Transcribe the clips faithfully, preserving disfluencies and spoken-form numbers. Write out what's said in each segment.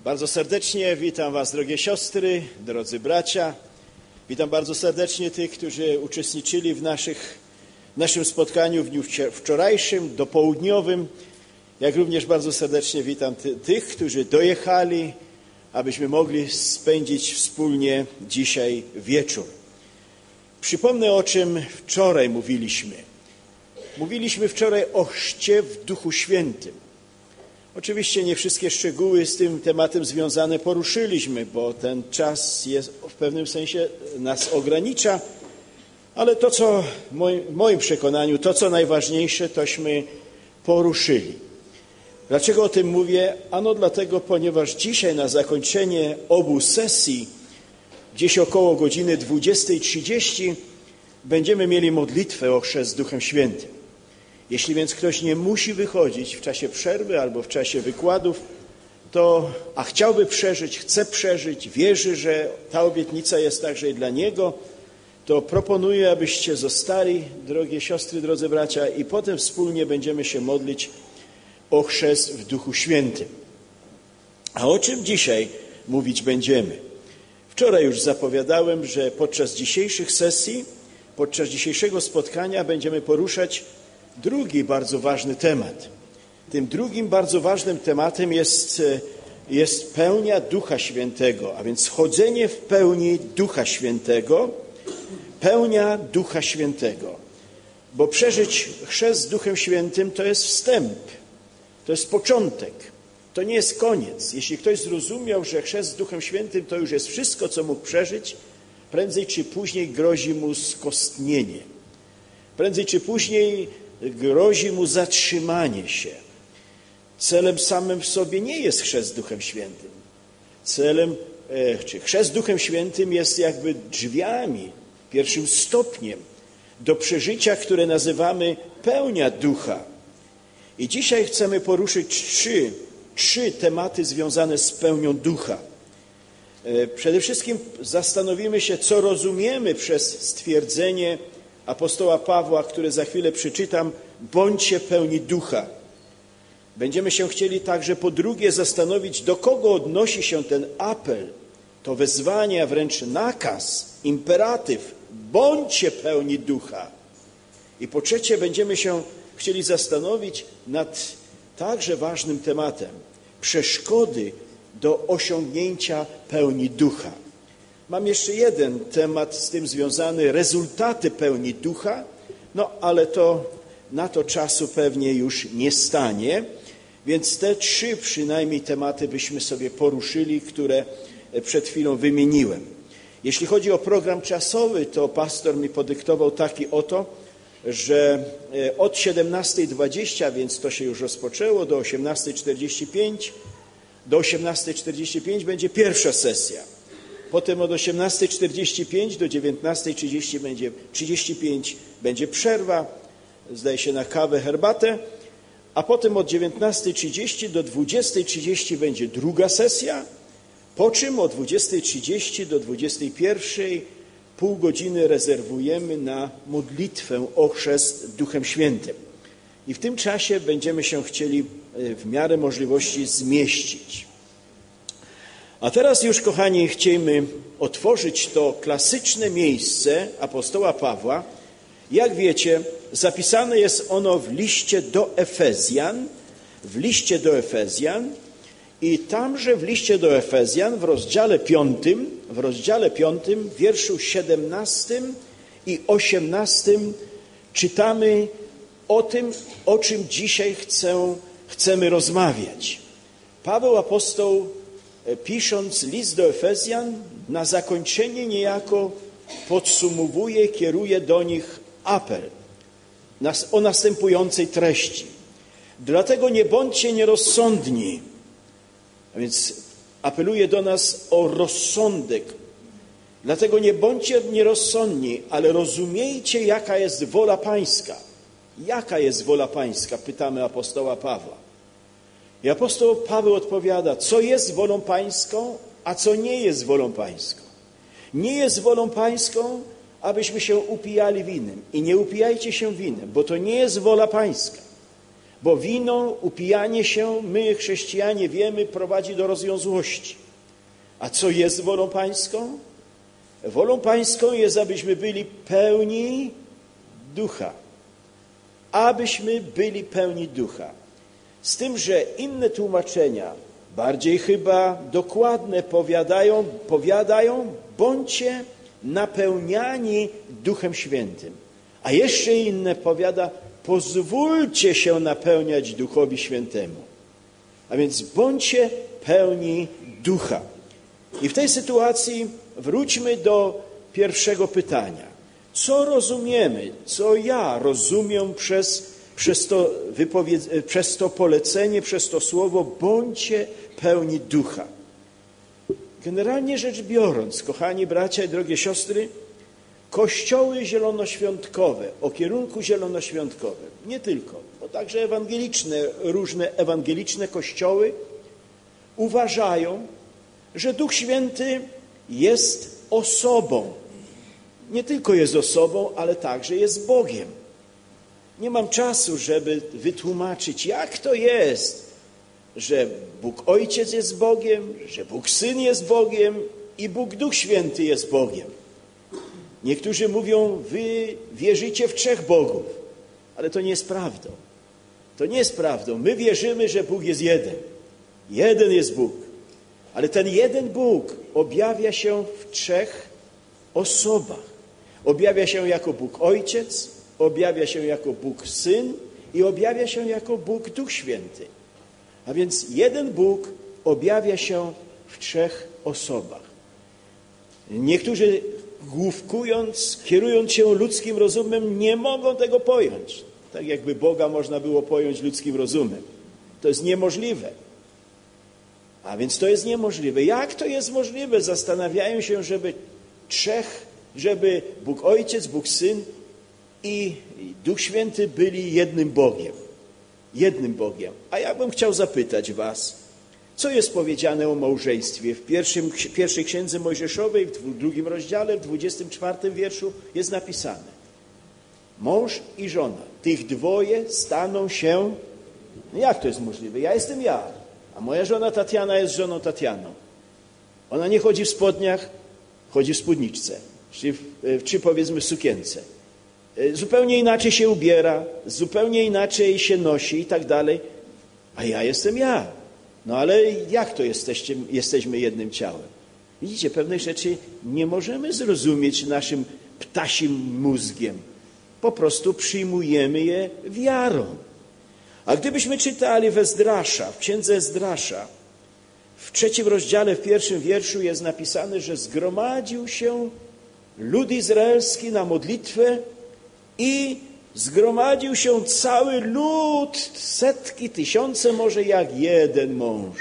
Bardzo serdecznie witam Was, drogie siostry, drodzy bracia. Witam bardzo serdecznie tych, którzy uczestniczyli w naszych, naszym spotkaniu w dniu wczorajszym, dopołudniowym. Jak również bardzo serdecznie witam ty, tych, którzy dojechali, abyśmy mogli spędzić wspólnie dzisiaj wieczór. Przypomnę, o czym wczoraj mówiliśmy. Mówiliśmy wczoraj o chrzcie w Duchu Świętym. Oczywiście nie wszystkie szczegóły z tym tematem związane poruszyliśmy, bo ten czas jest w pewnym sensie nas ogranicza, ale to, co w moim, w moim przekonaniu, to, co najważniejsze, tośmy poruszyli. Dlaczego o tym mówię? Ano dlatego, ponieważ dzisiaj na zakończenie obu sesji, gdzieś około godziny dwudziestej trzydzieści, będziemy mieli modlitwę o chrzest Duchem Świętym. Jeśli więc ktoś nie musi wychodzić w czasie przerwy albo w czasie wykładów, to, a chciałby przeżyć, chce przeżyć, wierzy, że ta obietnica jest także i dla niego, to proponuję, abyście zostali, drogie siostry, drodzy bracia, i potem wspólnie będziemy się modlić o chrzest w Duchu Świętym. A o czym dzisiaj mówić będziemy? Wczoraj już zapowiadałem, że podczas dzisiejszych sesji, podczas dzisiejszego spotkania będziemy poruszać drugi bardzo ważny temat. Tym drugim bardzo ważnym tematem jest, jest pełnia Ducha Świętego, a więc chodzenie w pełni Ducha Świętego, pełnia Ducha Świętego. Bo przeżyć chrzest z Duchem Świętym to jest wstęp, to jest początek, to nie jest koniec. Jeśli ktoś zrozumiał, że chrzest z Duchem Świętym to już jest wszystko, co mógł przeżyć, prędzej czy później grozi mu skostnienie. Prędzej czy później grozi mu zatrzymanie się. Celem samym w sobie nie jest chrzest z Duchem Świętym. Celem, e, czy chrzest z Duchem Świętym jest jakby drzwiami, pierwszym stopniem do przeżycia, które nazywamy pełnia Ducha. I dzisiaj chcemy poruszyć trzy, trzy tematy związane z pełnią Ducha. E, przede wszystkim zastanowimy się, co rozumiemy przez stwierdzenie apostoła Pawła, które za chwilę przeczytam, bądźcie pełni Ducha. Będziemy się chcieli także po drugie zastanowić, do kogo odnosi się ten apel, to wezwanie, a wręcz nakaz, imperatyw, bądźcie pełni Ducha. I po trzecie będziemy się chcieli zastanowić nad także ważnym tematem, przeszkody do osiągnięcia pełni Ducha. Mam jeszcze jeden temat z tym związany, rezultaty pełni Ducha, no ale to na to czasu pewnie już nie stanie, więc te trzy przynajmniej tematy byśmy sobie poruszyli, które przed chwilą wymieniłem. Jeśli chodzi o program czasowy, to pastor mi podyktował taki oto, że od siedemnastej dwadzieścia, więc to się już rozpoczęło, do osiemnastej czterdzieści pięć, do osiemnastej czterdzieści pięć będzie pierwsza sesja. Potem od osiemnastej czterdzieści pięć do dziewiętnastej trzydzieści będzie, trzydzieści pięć będzie przerwa, zdaje się na kawę, herbatę, a potem od dziewiętnastej trzydzieści do dwudziestej trzydzieści będzie druga sesja, po czym od dwudziestej trzydzieści do dwudziestej pierwszej pół godziny rezerwujemy na modlitwę o chrzest Duchem Świętym. I w tym czasie będziemy się chcieli w miarę możliwości zmieścić. A teraz już, kochani, chcemy otworzyć to klasyczne miejsce apostoła Pawła. Jak wiecie, zapisane jest ono w liście do Efezjan, w liście do Efezjan i tamże w liście do Efezjan w rozdziale piątym, w rozdziale piątym, w wierszu siedemnastym i osiemnastym czytamy o tym, o czym dzisiaj chcę, chcemy rozmawiać. Paweł apostoł, pisząc list do Efezjan, na zakończenie niejako podsumowuje, kieruje do nich apel o następującej treści. Dlatego nie bądźcie nierozsądni. A więc apeluje do nas o rozsądek. Dlatego nie bądźcie nierozsądni, ale rozumiejcie, jaka jest wola Pańska. Jaka jest wola Pańska? Pytamy apostoła Pawła. I apostoł Paweł odpowiada, co jest wolą Pańską, a co nie jest wolą Pańską. Nie jest wolą Pańską, abyśmy się upijali winem. I nie upijajcie się winem, bo to nie jest wola Pańska. Bo wino, upijanie się, my chrześcijanie wiemy, prowadzi do rozwiązłości. A co jest wolą pańską? Wolą pańską jest, abyśmy byli pełni ducha. Abyśmy byli pełni ducha. Z tym, że inne tłumaczenia, bardziej chyba dokładne, powiadają, powiadają, bądźcie napełniani Duchem Świętym. A jeszcze inne powiada, pozwólcie się napełniać Duchowi Świętemu. A więc bądźcie pełni ducha. I w tej sytuacji wróćmy do pierwszego pytania. Co rozumiemy, co ja rozumiem przez, przez, to, wypowiedz- przez to polecenie, przez to słowo bądźcie pełni ducha? Generalnie rzecz biorąc, kochani bracia i drogie siostry, kościoły zielonoświątkowe, o kierunku zielonoświątkowym, nie tylko, bo także ewangeliczne, różne ewangeliczne kościoły uważają, że Duch Święty jest osobą. Nie tylko jest osobą, ale także jest Bogiem. Nie mam czasu, żeby wytłumaczyć, jak to jest, że Bóg Ojciec jest Bogiem, że Bóg Syn jest Bogiem i Bóg Duch Święty jest Bogiem. Niektórzy mówią, wy wierzycie w trzech Bogów, ale to nie jest prawdą. To nie jest prawdą. My wierzymy, że Bóg jest jeden. Jeden jest Bóg. Ale ten jeden Bóg objawia się w trzech osobach. Objawia się jako Bóg Ojciec, objawia się jako Bóg Syn i objawia się jako Bóg Duch Święty. A więc jeden Bóg objawia się w trzech osobach. Niektórzy główkując, kierując się ludzkim rozumem, nie mogą tego pojąć. Tak jakby Boga można było pojąć ludzkim rozumem. To jest niemożliwe. A więc to jest niemożliwe. Jak to jest możliwe? Zastanawiają się, żeby trzech, żeby Bóg Ojciec, Bóg Syn i Duch Święty byli jednym Bogiem. Jednym Bogiem. A ja bym chciał zapytać was, co jest powiedziane o małżeństwie? W pierwszym, pierwszej księdze Mojżeszowej, w drugim rozdziale, w dwudziestym czwartym wierszu jest napisane. Mąż i żona, tych dwoje staną się... No jak to jest możliwe? Ja jestem ja, a moja żona Tatiana jest żoną Tatianą. Ona nie chodzi w spodniach, chodzi w spódniczce, czy, czy powiedzmy w sukience. Zupełnie inaczej się ubiera, zupełnie inaczej się nosi i tak dalej. A ja jestem ja. No ale jak to jesteście, jesteśmy jednym ciałem? Widzicie, pewnej rzeczy nie możemy zrozumieć naszym ptasim mózgiem. Po prostu przyjmujemy je wiarą. A gdybyśmy czytali w Ezdrasza, w księdze Ezdrasza, w trzecim rozdziale, w pierwszym wierszu jest napisane, że zgromadził się lud izraelski na modlitwę i zgromadził się cały lud, setki, tysiące może jak jeden mąż.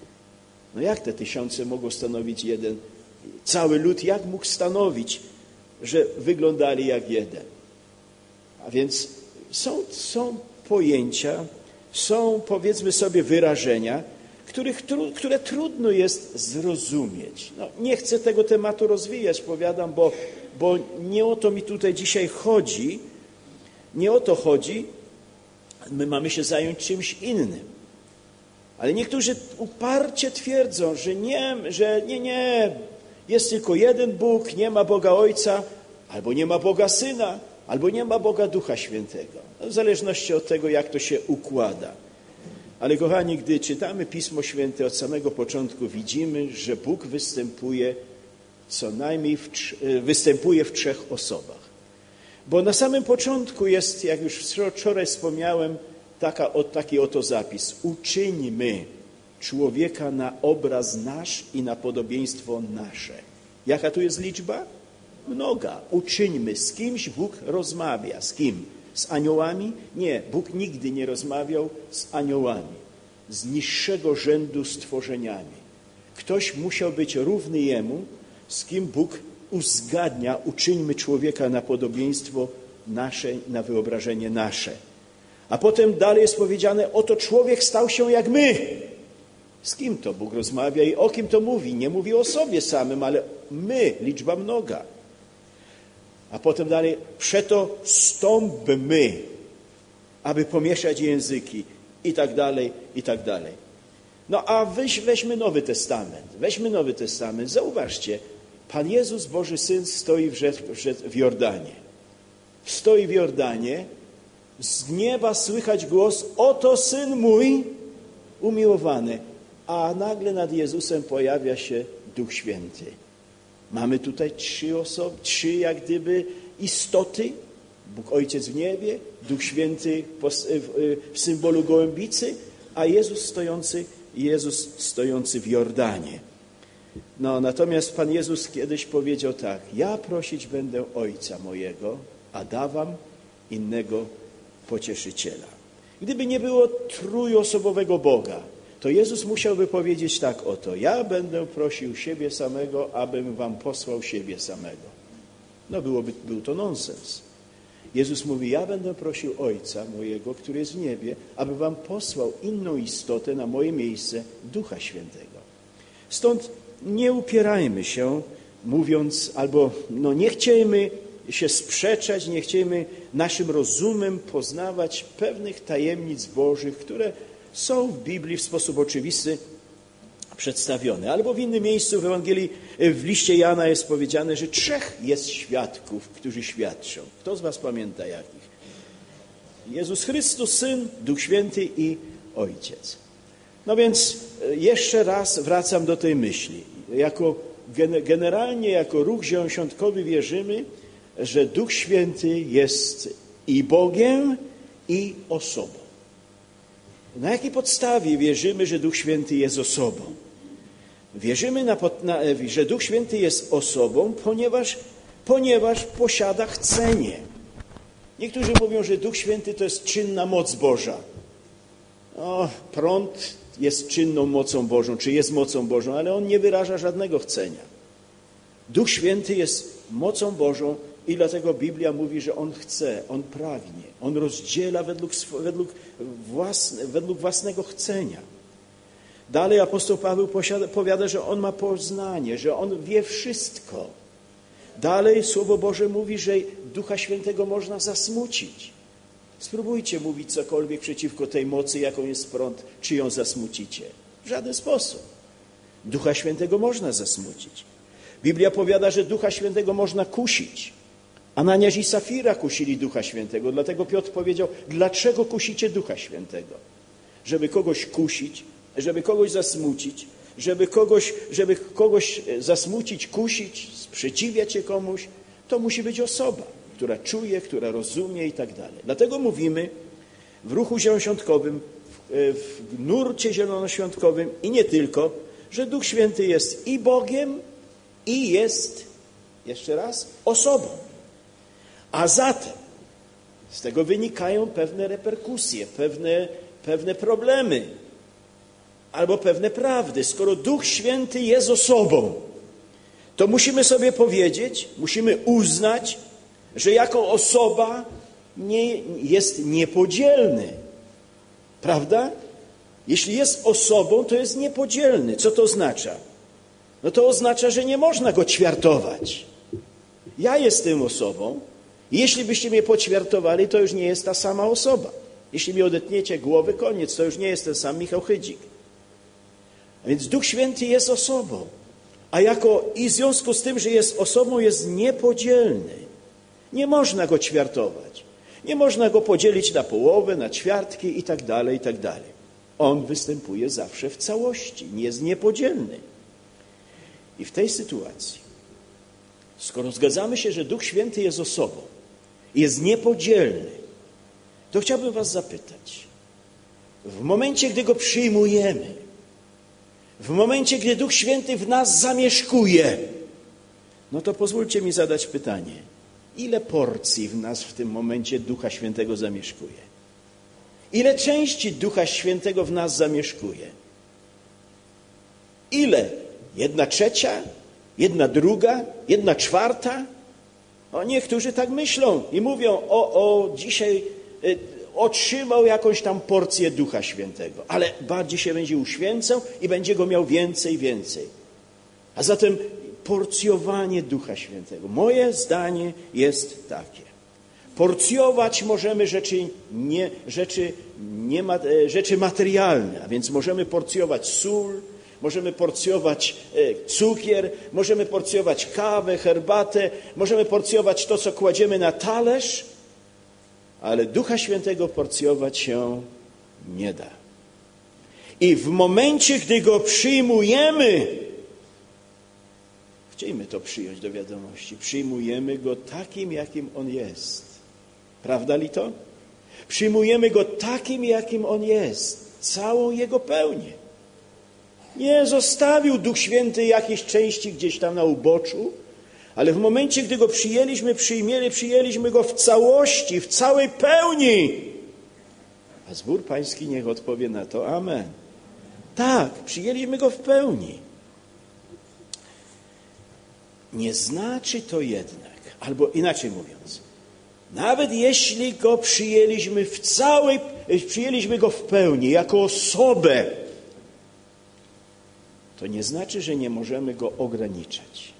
No jak te tysiące mogą stanowić jeden? Cały lud jak mógł stanowić, że wyglądali jak jeden? A więc są, są pojęcia, są powiedzmy sobie wyrażenia, których, które trudno jest zrozumieć. No, nie chcę tego tematu rozwijać, powiadam, bo, bo nie o to mi tutaj dzisiaj chodzi. Nie o to chodzi. My mamy się zająć czymś innym. Ale niektórzy uparcie twierdzą, że nie, że nie, nie, jest tylko jeden Bóg, nie ma Boga Ojca, albo nie ma Boga Syna, albo nie ma Boga Ducha Świętego. No, w zależności od tego, jak to się układa. Ale kochani, gdy czytamy Pismo Święte od samego początku, widzimy, że Bóg występuje co najmniej w, występuje w trzech osobach. Bo na samym początku jest, jak już wczoraj wspomniałem, taka, taki oto zapis. Uczyńmy człowieka na obraz nasz i na podobieństwo nasze. Jaka tu jest liczba? Mnoga. Uczyńmy. Z kimś Bóg rozmawia. Z kim? Z aniołami? Nie. Bóg nigdy nie rozmawiał z aniołami. Z niższego rzędu stworzeniami. Ktoś musiał być równy Jemu, z kim Bóg uzgadnia, uczyńmy człowieka na podobieństwo nasze, na wyobrażenie nasze. A potem dalej jest powiedziane, oto człowiek stał się jak my. Z kim to Bóg rozmawia i o kim to mówi? Nie mówi o sobie samym, ale my, liczba mnoga. A potem dalej, przeto stąpmy. aby pomieszać języki i tak dalej, i tak dalej. No a weź, weźmy Nowy Testament. Weźmy Nowy Testament. Zauważcie, Pan Jezus, Boży Syn, stoi w, w Jordanie. Stoi w Jordanie, z nieba słychać głos: oto Syn mój umiłowany. A nagle nad Jezusem pojawia się Duch Święty. Mamy tutaj trzy osoby, trzy jak gdyby istoty. Bóg Ojciec w niebie, Duch Święty w symbolu gołębicy, a Jezus stojący, Jezus stojący w Jordanie. No, natomiast Pan Jezus kiedyś powiedział tak: ja prosić będę Ojca mojego, a dawam innego pocieszyciela. Gdyby nie było trójosobowego Boga, to Jezus musiałby powiedzieć tak oto: ja będę prosił siebie samego, abym wam posłał siebie samego. No byłoby, był to nonsens. Jezus mówi: ja będę prosił Ojca mojego, który jest w niebie, aby wam posłał inną istotę na moje miejsce, Ducha Świętego. Stąd nie upierajmy się, mówiąc, albo no nie chciejmy się sprzeczać, nie chciejmy naszym rozumem poznawać pewnych tajemnic Bożych, które są w Biblii w sposób oczywisty przedstawione. Albo w innym miejscu w Ewangelii, w liście Jana jest powiedziane, że trzech jest świadków, którzy świadczą. Kto z was pamięta jakich? Jezus Chrystus, Syn, Duch Święty i Ojciec. No więc jeszcze raz wracam do tej myśli. Jako, generalnie jako ruch zielonoświątkowy wierzymy, że Duch Święty jest i Bogiem, i osobą. Na jakiej podstawie wierzymy, że Duch Święty jest osobą? Wierzymy, na, na, że Duch Święty jest osobą, ponieważ, ponieważ posiada chcenie. Niektórzy mówią, że Duch Święty to jest czynna moc Boża. O, prąd jest czynną mocą Bożą, czy jest mocą Bożą, ale on nie wyraża żadnego chcenia. Duch Święty jest mocą Bożą i dlatego Biblia mówi, że On chce, On pragnie, On rozdziela według, według, własne, według własnego chcenia. Dalej apostoł Paweł posiada, powiada, że On ma poznanie, że On wie wszystko. Dalej Słowo Boże mówi, że Ducha Świętego można zasmucić. Spróbujcie mówić cokolwiek przeciwko tej mocy, jaką jest prąd, czy ją zasmucicie. W żaden sposób. Ducha Świętego można zasmucić. Biblia powiada, że Ducha Świętego można kusić. Ananiasz i Safira kusili Ducha Świętego. Dlatego Piotr powiedział: dlaczego kusicie Ducha Świętego? Żeby kogoś kusić, żeby kogoś zasmucić, żeby kogoś, żeby kogoś zasmucić, kusić, sprzeciwiać się komuś, to musi być osoba, która czuje, która rozumie i tak dalej. Dlatego mówimy w ruchu zielonoświątkowym, w nurcie zielonoświątkowym i nie tylko, że Duch Święty jest i Bogiem, i jest, jeszcze raz, osobą. A zatem z tego wynikają pewne reperkusje, pewne, pewne problemy albo pewne prawdy. Skoro Duch Święty jest osobą, to musimy sobie powiedzieć, musimy uznać, że jako osoba nie, jest niepodzielny. Prawda? Jeśli jest osobą, to jest niepodzielny. Co to oznacza? No to oznacza, że nie można go ćwiartować. Ja jestem osobą i jeśli byście mnie poćwiartowali, to już nie jest ta sama osoba. Jeśli mi odetniecie głowę, koniec, to już nie jest ten sam Michał Chydzik. A więc Duch Święty jest osobą, a jako i w związku z tym, że jest osobą, jest niepodzielny. Nie można go ćwiartować. Nie można go podzielić na połowę, na ćwiartki i tak dalej, i tak dalej. On występuje zawsze w całości, nie jest niepodzielny. I w tej sytuacji, skoro zgadzamy się, że Duch Święty jest osobą, jest niepodzielny, to chciałbym was zapytać, w momencie, gdy go przyjmujemy, w momencie, gdy Duch Święty w nas zamieszkuje, no to pozwólcie mi zadać pytanie, ile porcji w nas w tym momencie Ducha Świętego zamieszkuje? Ile części Ducha Świętego w nas zamieszkuje? Ile? Jedna trzecia? Jedna druga? Jedna czwarta? O, niektórzy tak myślą i mówią, o, o dzisiaj y, otrzymał jakąś tam porcję Ducha Świętego, ale bardziej się będzie uświęcał i będzie go miał więcej, więcej. A zatem porcjowanie Ducha Świętego. Moje zdanie jest takie. Porcjować możemy rzeczy, nie, rzeczy, nie, rzeczy materialne, a więc możemy porcjować sól, możemy porcjować cukier, możemy porcjować kawę, herbatę, możemy porcjować to, co kładziemy na talerz, ale Ducha Świętego porcjować się nie da. I w momencie, gdy Go przyjmujemy, chciejmy to przyjąć do wiadomości, przyjmujemy Go takim, jakim On jest. Prawda li to? Przyjmujemy Go takim, jakim On jest. Całą Jego pełnię. Nie zostawił Duch Święty jakiejś części gdzieś tam na uboczu, ale w momencie, gdy Go przyjęliśmy, przyjmieli, przyjęliśmy Go w całości, w całej pełni. A zbór pański niech odpowie na to amen. Tak, przyjęliśmy Go w pełni. Nie znaczy to jednak, albo inaczej mówiąc, nawet jeśli Go przyjęliśmy w całej, przyjęliśmy Go w pełni, jako osobę, to nie znaczy, że nie możemy Go ograniczać.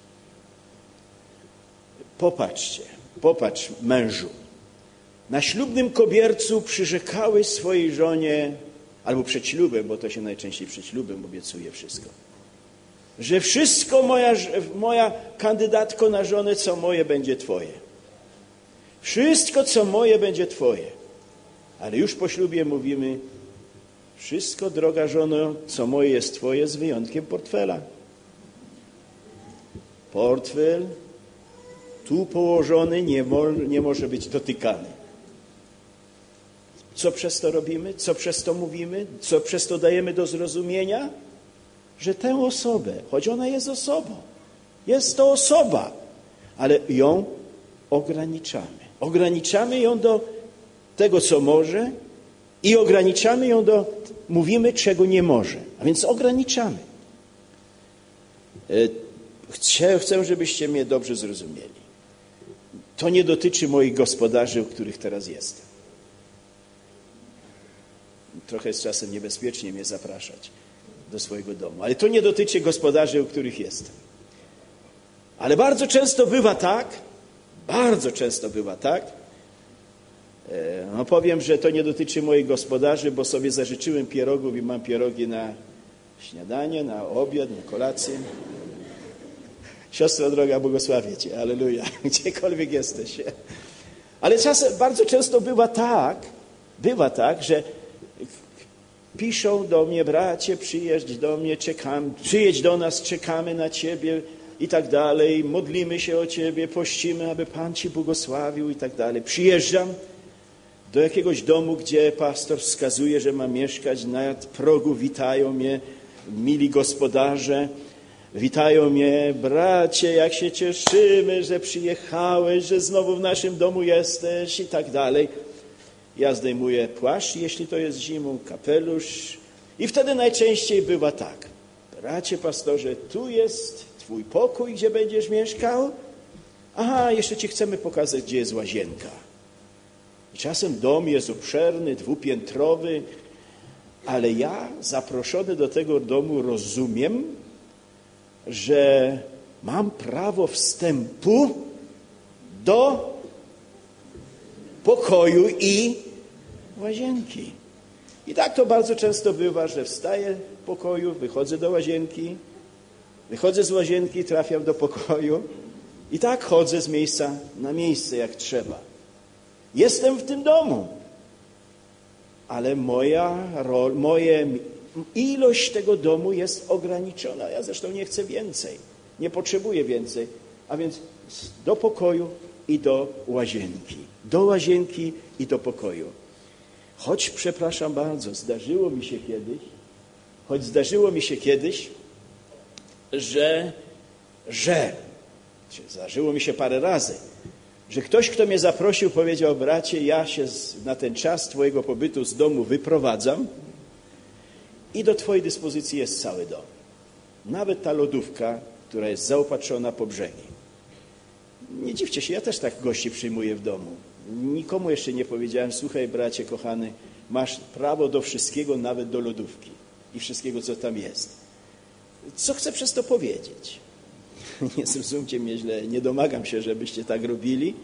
Popatrzcie, popatrz mężu. Na ślubnym kobiercu przyrzekałeś swojej żonie, albo przed ślubem, bo to się najczęściej przed ślubem obiecuje wszystko, że wszystko moja, moja kandydatko na żonę, co moje, będzie Twoje. Wszystko, co moje, będzie Twoje. Ale już po ślubie mówimy, wszystko, droga żono, co moje, jest Twoje, z wyjątkiem portfela. Portfel tu położony nie, mo, nie może być dotykany. Co przez to robimy? Co przez to mówimy? Co przez to dajemy do zrozumienia? Że tę osobę, choć ona jest osobą, jest to osoba, ale ją ograniczamy. Ograniczamy ją do tego, co może i ograniczamy ją do, mówimy, czego nie może. A więc ograniczamy. Chcę, chcę, żebyście mnie dobrze zrozumieli. To nie dotyczy moich gospodarzy, u których teraz jestem. Trochę jest czasem niebezpiecznie mnie zapraszać do swojego domu. Ale to nie dotyczy gospodarzy, u których jestem. Ale bardzo często bywa tak, bardzo często bywa tak, no powiem, że to nie dotyczy moich gospodarzy, bo sobie zażyczyłem pierogów i mam pierogi na śniadanie, na obiad, na kolację. Siostro droga, błogosławię Cię, alleluja, gdziekolwiek jesteś. Ale czasem, bardzo często bywa tak, bywa tak, że piszą do mnie, bracie, przyjedź do mnie, czekam, przyjedź do nas, czekamy na Ciebie i tak dalej, modlimy się o Ciebie, pościmy, aby Pan Ci błogosławił i tak dalej. Przyjeżdżam do jakiegoś domu, gdzie pastor wskazuje, że mam mieszkać, na progu witają mnie mili gospodarze, witają mnie, bracie, jak się cieszymy, że przyjechałeś, że znowu w naszym domu jesteś i tak dalej. Ja zdejmuję płaszcz, jeśli to jest zimą, kapelusz i wtedy najczęściej bywa tak. Bracie, pastorze, tu jest Twój pokój, gdzie będziesz mieszkał. Aha, jeszcze Ci chcemy pokazać, gdzie jest łazienka. I czasem dom jest obszerny, dwupiętrowy, ale ja zaproszony do tego domu rozumiem, że mam prawo wstępu do pokoju i łazienki. I tak to bardzo często bywa, że wstaję w pokoju, wychodzę do łazienki, wychodzę z łazienki, trafiam do pokoju i tak chodzę z miejsca na miejsce, jak trzeba. Jestem w tym domu, ale moja rol, moje, ilość tego domu jest ograniczona. Ja zresztą nie chcę więcej, nie potrzebuję więcej, a więc do pokoju i do łazienki. Do łazienki i do pokoju. Choć, przepraszam bardzo, zdarzyło mi się kiedyś, choć zdarzyło mi się kiedyś, że, że, zdarzyło mi się parę razy, że ktoś, kto mnie zaprosił, powiedział, bracie, ja się na ten czas Twojego pobytu z domu wyprowadzam i do Twojej dyspozycji jest cały dom. Nawet ta lodówka, która jest zaopatrzona po brzegi. Nie dziwcie się, ja też tak gości przyjmuję w domu. Nikomu jeszcze nie powiedziałem, słuchaj bracie kochany, masz prawo do wszystkiego, nawet do lodówki i wszystkiego, co tam jest. Co chcę przez to powiedzieć? Nie zrozumcie mnie źle, nie domagam się, żebyście tak robili,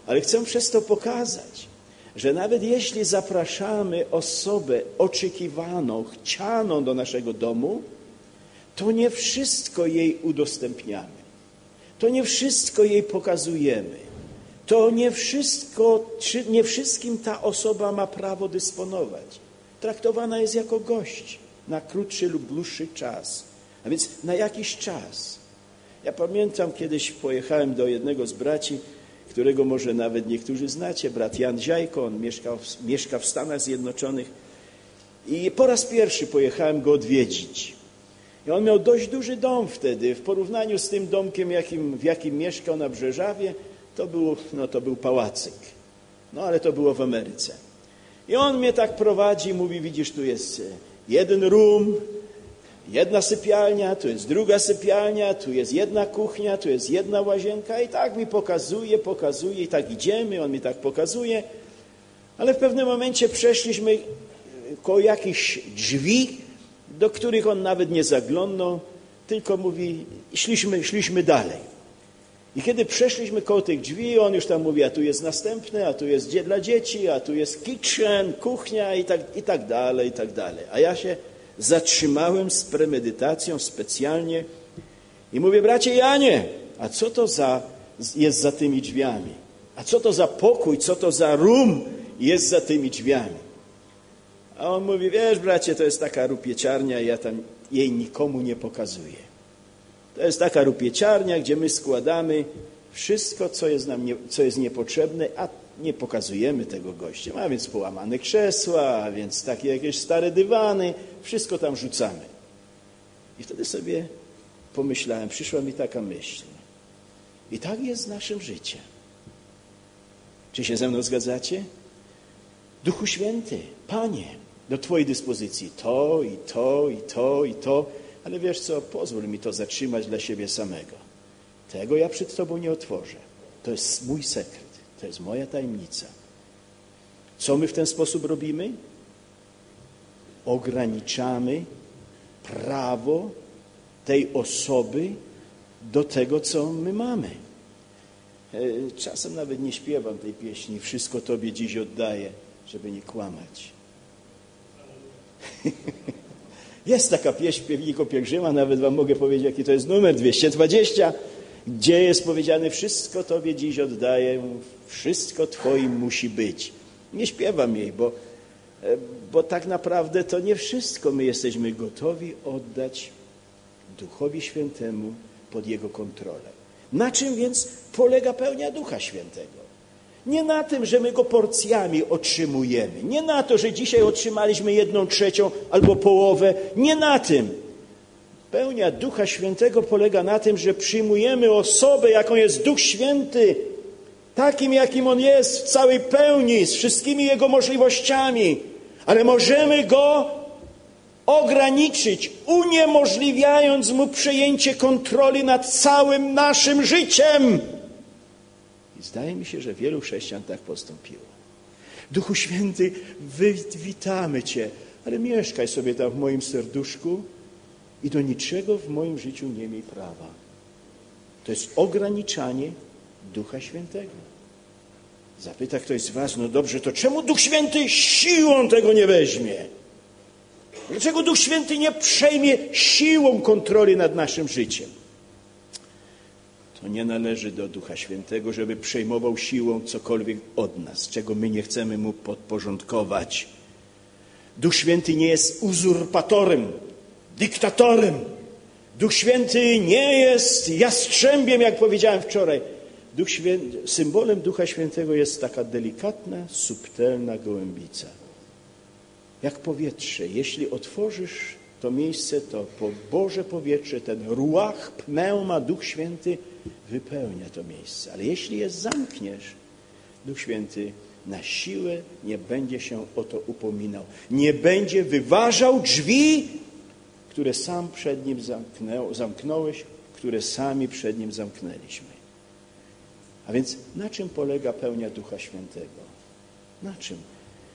Ale chcę przez to pokazać, że nawet jeśli zapraszamy osobę oczekiwaną, chcianą do naszego domu, to nie wszystko jej udostępniamy. To nie wszystko jej pokazujemy. To nie wszystko, nie wszystkim ta osoba ma prawo dysponować. Traktowana jest jako gość na krótszy lub dłuższy czas. A więc na jakiś czas. Ja pamiętam, kiedyś pojechałem do jednego z braci, którego może nawet niektórzy znacie, brat Jan Ziajko, on mieszkał, mieszka w Stanach Zjednoczonych. I po raz pierwszy pojechałem go odwiedzić. I on miał dość duży dom wtedy. W porównaniu z tym domkiem, jakim, w jakim mieszkał na Brzeżawie, to był, no, to był pałacyk. No ale to było w Ameryce. I on mnie tak prowadzi, mówi, widzisz, tu jest jeden room, jedna sypialnia, tu jest druga sypialnia, tu jest jedna kuchnia, tu jest jedna łazienka i tak mi pokazuje, pokazuje i tak idziemy, on mi tak pokazuje. Ale w pewnym momencie przeszliśmy koło jakichś drzwi, do których on nawet nie zaglądał, tylko mówi, szliśmy, szliśmy dalej. I kiedy przeszliśmy koło tych drzwi, on już tam mówi, a tu jest następne, a tu jest dla dzieci, a tu jest kitchen, kuchnia i tak, i tak dalej, i tak dalej. A ja się zatrzymałem z premedytacją specjalnie i mówię, bracie Janie, a co to za, jest za tymi drzwiami? A co to za pokój, co to za room jest za tymi drzwiami? A on mówi, wiesz, bracie, to jest taka rupieciarnia, ja tam jej nikomu nie pokazuję. To jest taka rupieciarnia, gdzie my składamy wszystko, co jest nam nie, co jest niepotrzebne, a nie pokazujemy tego gościom. A więc połamane krzesła, a więc takie jakieś stare dywany, wszystko tam rzucamy. I wtedy sobie pomyślałem, przyszła mi taka myśl. I tak jest z naszym życiem. Czy się ze mną zgadzacie? Duchu Święty, Panie, do Twojej dyspozycji to i to i to i to, ale wiesz co, pozwól mi to zatrzymać dla siebie samego. Tego ja przed Tobą nie otworzę. To jest mój sekret, to jest moja tajemnica. Co my w ten sposób robimy? Ograniczamy prawo tej osoby do tego, co my mamy. Czasem nawet nie śpiewam tej pieśni, wszystko Tobie dziś oddaję, żeby nie kłamać. Jest taka pieśń Piewnika Pielgrzyma, nawet wam mogę powiedzieć, jaki to jest numer, dwieście dwadzieścia, gdzie jest powiedziane, wszystko Tobie dziś oddaję, wszystko Twoim musi być. Nie śpiewam jej, bo, bo tak naprawdę to nie wszystko my jesteśmy gotowi oddać Duchowi Świętemu pod Jego kontrolę. Na czym więc polega pełnia Ducha Świętego? Nie na tym, że my Go porcjami otrzymujemy. Nie na to, że dzisiaj otrzymaliśmy jedną trzecią albo połowę. Nie na tym. Pełnia Ducha Świętego polega na tym, że przyjmujemy osobę, jaką jest Duch Święty, takim, jakim On jest, w całej pełni, z wszystkimi Jego możliwościami. Ale możemy Go ograniczyć, uniemożliwiając Mu przejęcie kontroli nad całym naszym życiem. I zdaje mi się, że wielu chrześcijan tak postąpiło. Duchu Święty, witamy Cię, ale mieszkaj sobie tam w moim serduszku i do niczego w moim życiu nie miej prawa. To jest ograniczanie Ducha Świętego. Zapyta ktoś z was, no dobrze, to czemu Duch Święty siłą tego nie weźmie? Dlaczego Duch Święty nie przejmie siłą kontroli nad naszym życiem? To nie należy do Ducha Świętego, żeby przejmował siłą cokolwiek od nas, czego my nie chcemy Mu podporządkować. Duch Święty nie jest uzurpatorem, dyktatorem. Duch Święty nie jest jastrzębiem, jak powiedziałem wczoraj. Duch Święty, symbolem Ducha Świętego jest taka delikatna, subtelna gołębica. Jak powietrze. Jeśli otworzysz to miejsce, to po Boże powietrze, ten ruach, pneuma, Duch Święty wypełnia to miejsce. Ale jeśli je zamkniesz, Duch Święty na siłę nie będzie się o to upominał. Nie będzie wyważał drzwi, które sam przed Nim zamknął, zamknąłeś, które sami przed Nim zamknęliśmy. A więc na czym polega pełnia Ducha Świętego? Na czym?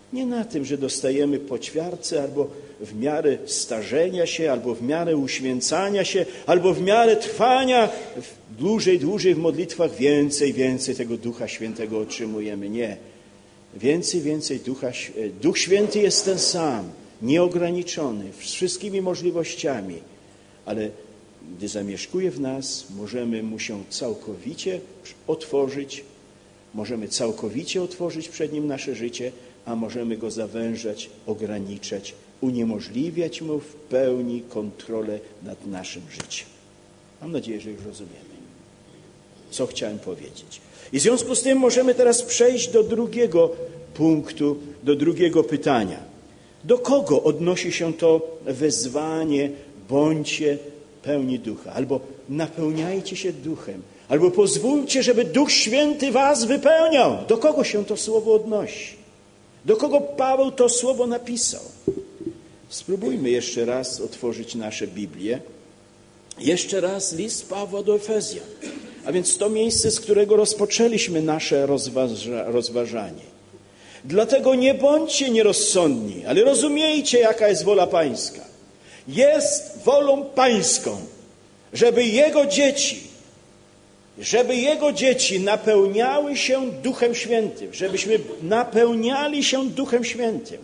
Nie na tym, że dostajemy po ćwiartce, albo w miarę starzenia się, albo w miarę uświęcania się, albo w miarę trwania dłużej, dłużej w modlitwach więcej, więcej tego Ducha Świętego otrzymujemy. Nie. Więcej, więcej Ducha Świętego. Duch Święty jest ten sam, nieograniczony, z wszystkimi możliwościami, ale gdy zamieszkuje w nas, możemy mu się całkowicie otworzyć, możemy całkowicie otworzyć przed nim nasze życie, a możemy go zawężać, ograniczać, uniemożliwiać mu w pełni kontrolę nad naszym życiem. Mam nadzieję, że już rozumiemy, co chciałem powiedzieć. I w związku z tym możemy teraz przejść do drugiego punktu, do drugiego pytania. Do kogo odnosi się to wezwanie bądźcie pełni ducha, albo napełniajcie się duchem, albo pozwólcie, żeby Duch Święty was wypełniał. Do kogo się to słowo odnosi? Do kogo Paweł to słowo napisał? Spróbujmy jeszcze raz otworzyć nasze Biblię. Jeszcze raz list Pawła do Efezjan. A więc to miejsce, z którego rozpoczęliśmy nasze rozważa, rozważanie. Dlatego nie bądźcie nierozsądni, ale rozumiejcie, jaka jest wola Pańska. Jest wolą Pańską, żeby Jego dzieci, żeby Jego dzieci napełniały się Duchem Świętym, żebyśmy napełniali się Duchem Świętym.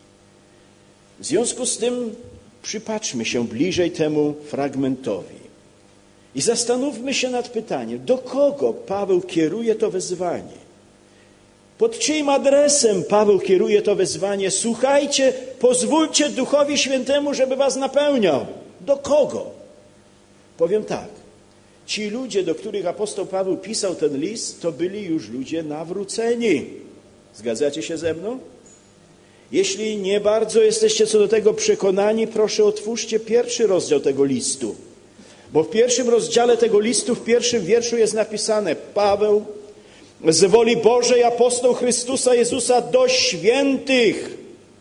W związku z tym przypatrzmy się bliżej temu fragmentowi i zastanówmy się nad pytaniem, do kogo Paweł kieruje to wezwanie. Pod czyim adresem Paweł kieruje to wezwanie? Słuchajcie, pozwólcie Duchowi Świętemu, żeby was napełniał. Do kogo? Powiem tak. Ci ludzie, do których apostoł Paweł pisał ten list, to byli już ludzie nawróceni. Zgadzacie się ze mną? Jeśli nie bardzo jesteście co do tego przekonani, proszę otwórzcie pierwszy rozdział tego listu. Bo w pierwszym rozdziale tego listu, w pierwszym wierszu jest napisane: Paweł, z woli Bożej, apostoł Chrystusa Jezusa do świętych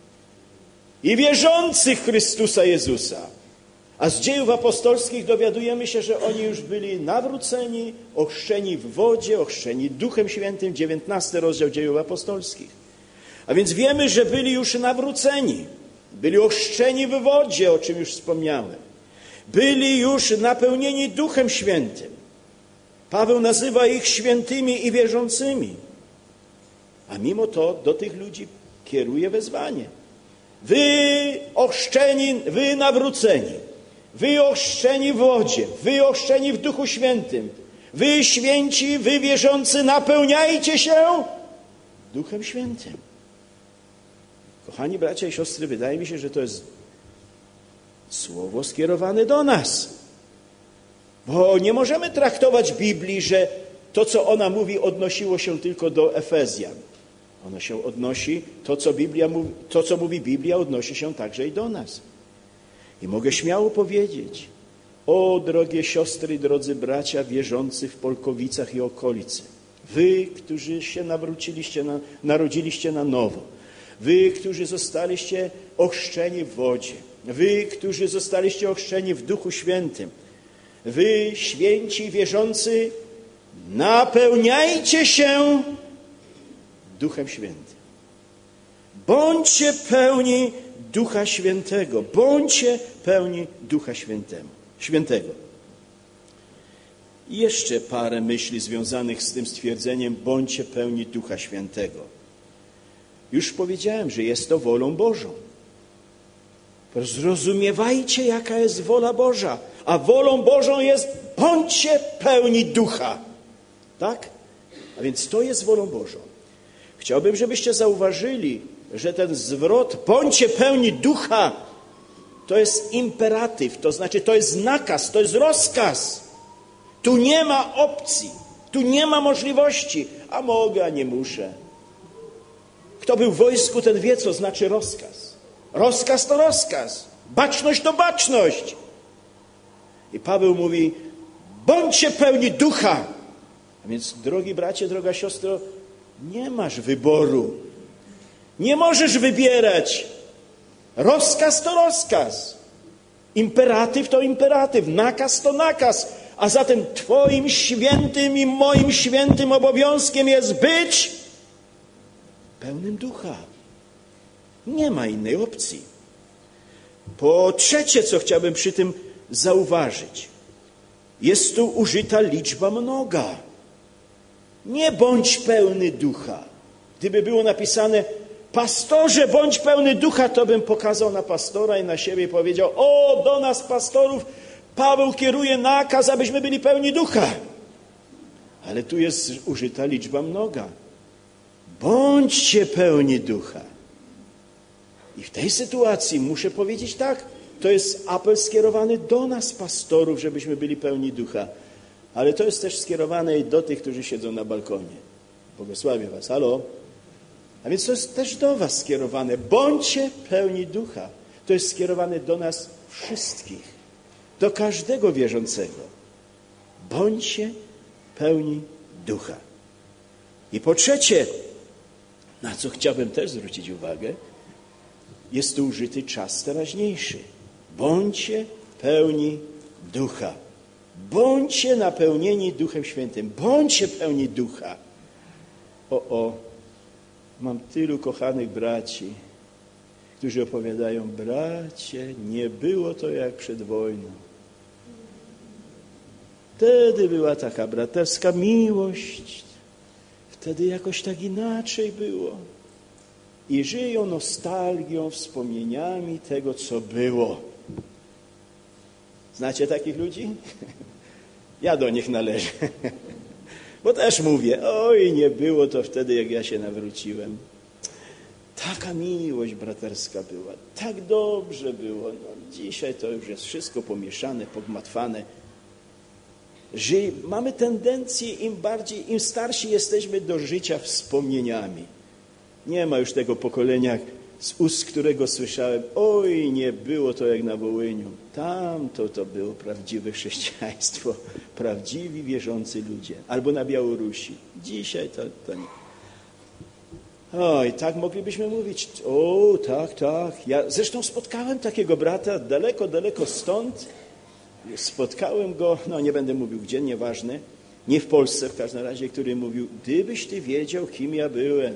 i wierzących Chrystusa Jezusa. A z dziejów apostolskich dowiadujemy się, że oni już byli nawróceni, ochrzczeni w wodzie, ochrzczeni Duchem Świętym, dziewiętnasty rozdział dziejów apostolskich. A więc wiemy, że byli już nawróceni, byli ochrzczeni w wodzie, o czym już wspomniałem. Byli już napełnieni Duchem Świętym. Paweł nazywa ich świętymi i wierzącymi. A mimo to do tych ludzi kieruje wezwanie. Wy ochrzczeni, wy nawróceni, wy ochrzczeni w wodzie, wy ochrzczeni w Duchu Świętym, wy święci, wy wierzący, napełniajcie się Duchem Świętym. Kochani bracia i siostry, wydaje mi się, że to jest słowo skierowane do nas. Bo nie możemy traktować Biblii, że to, co ona mówi, odnosiło się tylko do Efezjan. Ono się odnosi, to co, Biblia mówi, to, co mówi Biblia, odnosi się także i do nas. I mogę śmiało powiedzieć: o drogie siostry, drodzy bracia wierzący w Polkowicach i okolicy, wy, którzy się nawróciliście, na, narodziliście na nowo, wy, którzy zostaliście ochrzczeni w wodzie, wy, którzy zostaliście ochrzczeni w Duchu Świętym, wy, święci wierzący, napełniajcie się Duchem Świętym. Bądźcie pełni Ducha Świętego. Bądźcie pełni Ducha Świętego. Świętego. I jeszcze parę myśli związanych z tym stwierdzeniem: bądźcie pełni Ducha Świętego. Już powiedziałem, że jest to wolą Bożą. Zrozumiewajcie, jaka jest wola Boża. A wolą Bożą jest: bądźcie pełni Ducha. Tak? A więc to jest wolą Bożą. Chciałbym, żebyście zauważyli, że ten zwrot bądźcie pełni Ducha to jest imperatyw, to znaczy to jest nakaz, to jest rozkaz. Tu nie ma opcji, tu nie ma możliwości. A mogę, a nie muszę. Kto był w wojsku, ten wie, co znaczy rozkaz. Rozkaz to rozkaz. Baczność to baczność. I Paweł mówi: bądźcie pełni Ducha. A więc, drogi bracie, droga siostro, nie masz wyboru. Nie możesz wybierać. Rozkaz to rozkaz. Imperatyw to imperatyw. Nakaz to nakaz. A zatem twoim świętym i moim świętym obowiązkiem jest być pełnym Ducha. Nie ma innej opcji. Po trzecie, co chciałbym przy tym zauważyć, jest tu użyta liczba mnoga. Nie bądź pełny ducha. Gdyby było napisane, pastorze, bądź pełny ducha, to bym pokazał na pastora i na siebie i powiedział, o, do nas pastorów Paweł kieruje nakaz, abyśmy byli pełni ducha. Ale tu jest użyta liczba mnoga. Bądźcie pełni ducha. I w tej sytuacji muszę powiedzieć tak, to jest apel skierowany do nas, pastorów, żebyśmy byli pełni ducha. Ale to jest też skierowane i do tych, którzy siedzą na balkonie. Błogosławię was. Halo? A więc to jest też do was skierowane. Bądźcie pełni ducha. To jest skierowane do nas wszystkich. Do każdego wierzącego. Bądźcie pełni ducha. I po trzecie, na co chciałbym też zwrócić uwagę, jest tu użyty czas teraźniejszy. Bądźcie pełni ducha. Bądźcie napełnieni Duchem Świętym. Bądźcie pełni ducha. O, o, mam tylu kochanych braci, którzy opowiadają, bracie, nie było to jak przed wojną. Wtedy była taka braterska miłość. Wtedy jakoś tak inaczej było. I żyją nostalgią, wspomnieniami tego, co było. Znacie takich ludzi? Ja do nich należę. Bo też mówię, oj, nie było to wtedy, jak ja się nawróciłem. Taka miłość braterska była. Tak dobrze było. No, dzisiaj to już jest wszystko pomieszane, pogmatwane. Ży- mamy tendencję, im bardziej, im starsi jesteśmy, do życia wspomnieniami. Nie ma już tego pokolenia, z ust którego słyszałem, oj, nie było to jak na Wołyniu. Tam to, to było prawdziwe chrześcijaństwo, prawdziwi wierzący ludzie. Albo na Białorusi. Dzisiaj to, to nie. Oj, tak moglibyśmy mówić. O, tak, tak. Ja zresztą spotkałem takiego brata daleko, daleko stąd. Spotkałem go, no nie będę mówił gdzie, nieważne. Nie w Polsce w każdym razie, który mówił, gdybyś ty wiedział, kim ja byłem.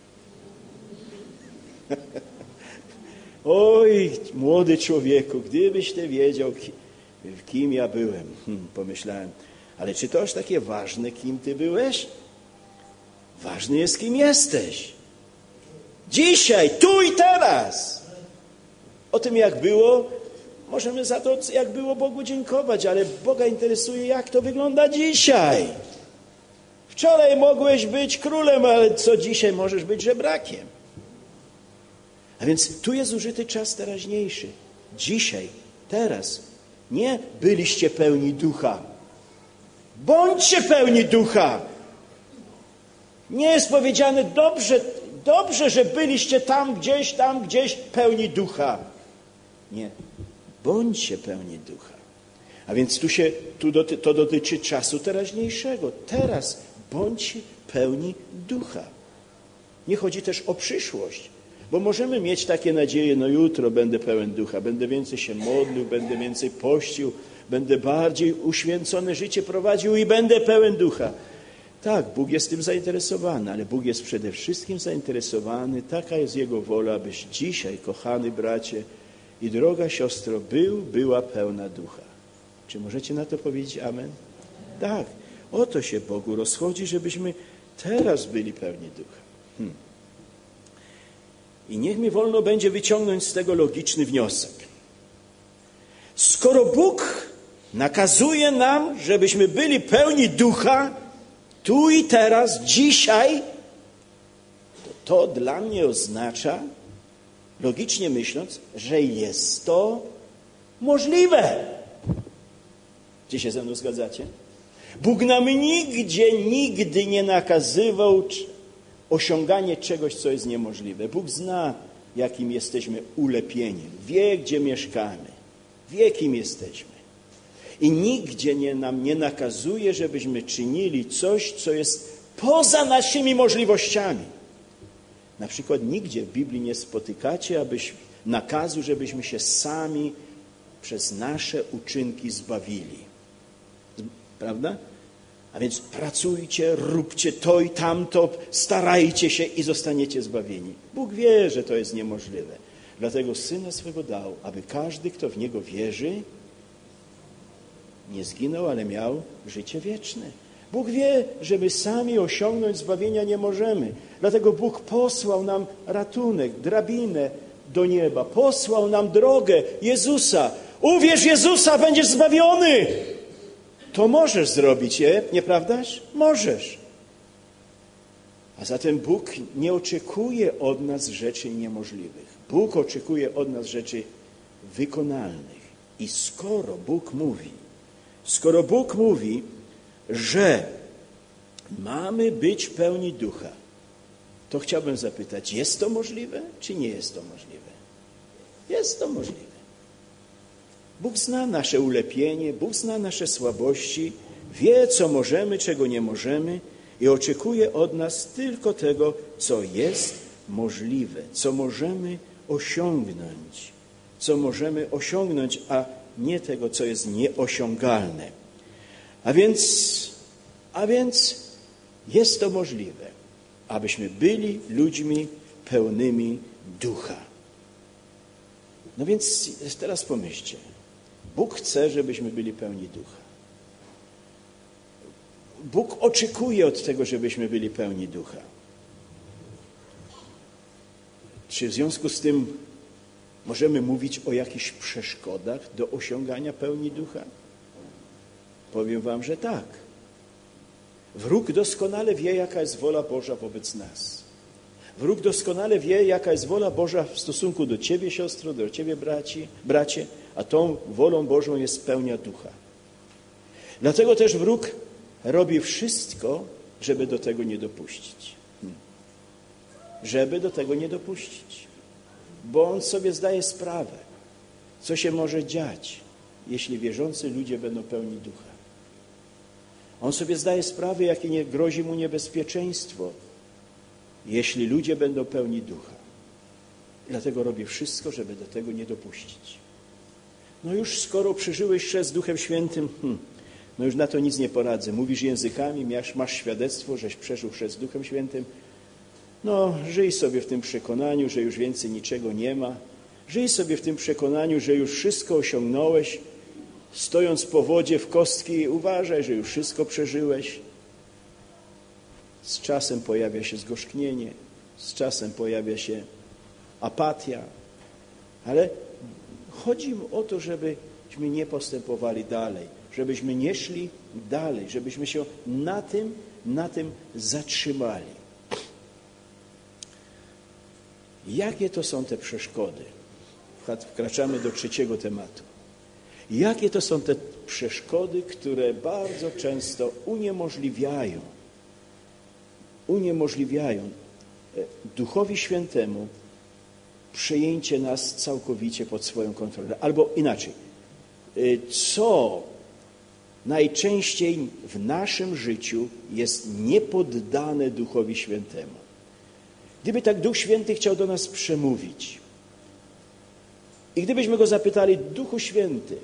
Oj, młody człowieku, gdybyś ty wiedział, kim ja byłem. Hmm, pomyślałem, ale czy to aż takie ważne, kim ty byłeś? Ważne jest, kim jesteś. Dzisiaj, tu i teraz. O tym, jak było, możemy za to, jak było, Bogu dziękować, ale Boga interesuje, jak to wygląda dzisiaj. Wczoraj mogłeś być królem, ale co dzisiaj możesz być żebrakiem? A więc tu jest użyty czas teraźniejszy. Dzisiaj, teraz. Nie byliście pełni ducha. Bądźcie pełni ducha. Nie jest powiedziane, dobrze, dobrze, że byliście tam gdzieś, tam gdzieś pełni ducha. Nie. Bądźcie pełni ducha. A więc tu się, tu doty, to dotyczy czasu teraźniejszego. Teraz bądźcie pełni ducha. Nie chodzi też o przyszłość. Bo możemy mieć takie nadzieje, no jutro będę pełen ducha, będę więcej się modlił, będę więcej pościł, będę bardziej uświęcone życie prowadził i będę pełen ducha. Tak, Bóg jest tym zainteresowany, ale Bóg jest przede wszystkim zainteresowany, taka jest Jego wola, abyś dzisiaj, kochany bracie i droga siostro, był, była pełna ducha. Czy możecie na to powiedzieć amen? Tak, o to się Bogu rozchodzi, żebyśmy teraz byli pełni ducha. Hmm. I niech mi wolno będzie wyciągnąć z tego logiczny wniosek. Skoro Bóg nakazuje nam, żebyśmy byli pełni ducha, tu i teraz, dzisiaj, to to dla mnie oznacza, logicznie myśląc, że jest to możliwe. Czy się ze mną zgadzacie? Bóg nam nigdzie, nigdy nie nakazywał osiąganie czegoś, co jest niemożliwe. Bóg zna, jakim jesteśmy ulepieniem. Wie, gdzie mieszkamy. Wie, kim jesteśmy. I nigdzie nie, nam nie nakazuje, żebyśmy czynili coś, co jest poza naszymi możliwościami. Na przykład nigdzie w Biblii nie spotykacie abyś, nakazu, żebyśmy się sami przez nasze uczynki zbawili. Prawda? A więc pracujcie, róbcie to i tamto, starajcie się i zostaniecie zbawieni. Bóg wie, że to jest niemożliwe. Dlatego Syna swego dał, aby każdy, kto w Niego wierzy, nie zginął, ale miał życie wieczne. Bóg wie, że my sami osiągnąć zbawienia nie możemy. Dlatego Bóg posłał nam ratunek, drabinę do nieba. Posłał nam drogę Jezusa. Uwierz Jezusa, będziesz zbawiony. To możesz zrobić, je, nieprawdaż? Możesz. A zatem Bóg nie oczekuje od nas rzeczy niemożliwych. Bóg oczekuje od nas rzeczy wykonalnych. I skoro Bóg mówi, skoro Bóg mówi, że mamy być pełni ducha, to chciałbym zapytać, jest to możliwe, czy nie jest to możliwe? Jest to możliwe. Bóg zna nasze ulepienie, Bóg zna nasze słabości, wie, co możemy, czego nie możemy i oczekuje od nas tylko tego, co jest możliwe, co możemy osiągnąć, co możemy osiągnąć, a nie tego, co jest nieosiągalne. A więc, a więc jest to możliwe, abyśmy byli ludźmi pełnymi ducha. No więc teraz pomyślcie. Bóg chce, żebyśmy byli pełni ducha. Bóg oczekuje od tego, żebyśmy byli pełni ducha. Czy w związku z tym możemy mówić o jakichś przeszkodach do osiągania pełni ducha? Powiem wam, że tak. Wróg doskonale wie, jaka jest wola Boża wobec nas. Wróg doskonale wie, jaka jest wola Boża w stosunku do ciebie, siostro, do ciebie, braci, bracie, a tą wolą Bożą jest pełnia ducha. Dlatego też wróg robi wszystko, żeby do tego nie dopuścić. Hmm. Żeby do tego nie dopuścić. Bo on sobie zdaje sprawę, co się może dziać, jeśli wierzący ludzie będą pełni ducha. On sobie zdaje sprawę, jakie nie grozi mu niebezpieczeństwo, jeśli ludzie będą pełni ducha. Dlatego robi wszystko, żeby do tego nie dopuścić. No już skoro przeżyłeś chrzest z Duchem Świętym, hmm, no już na to nic nie poradzę. Mówisz językami, masz, masz świadectwo, żeś przeżył chrzest z Duchem Świętym. No żyj sobie w tym przekonaniu, że już więcej niczego nie ma. Żyj sobie w tym przekonaniu, że już wszystko osiągnąłeś. Stojąc po wodzie w kostki, uważaj, że już wszystko przeżyłeś. Z czasem pojawia się zgorzknienie, z czasem pojawia się apatia. Ale chodzi o to, żebyśmy nie postępowali dalej, żebyśmy nie szli dalej, żebyśmy się na tym, na tym zatrzymali. Jakie to są te przeszkody? Wkraczamy do trzeciego tematu. Jakie to są te przeszkody, które bardzo często uniemożliwiają, uniemożliwiają Duchowi Świętemu przejęcie nas całkowicie pod swoją kontrolę. Albo inaczej, co najczęściej w naszym życiu jest niepoddane Duchowi Świętemu. Gdyby tak Duch Święty chciał do nas przemówić i gdybyśmy Go zapytali, Duchu Święty,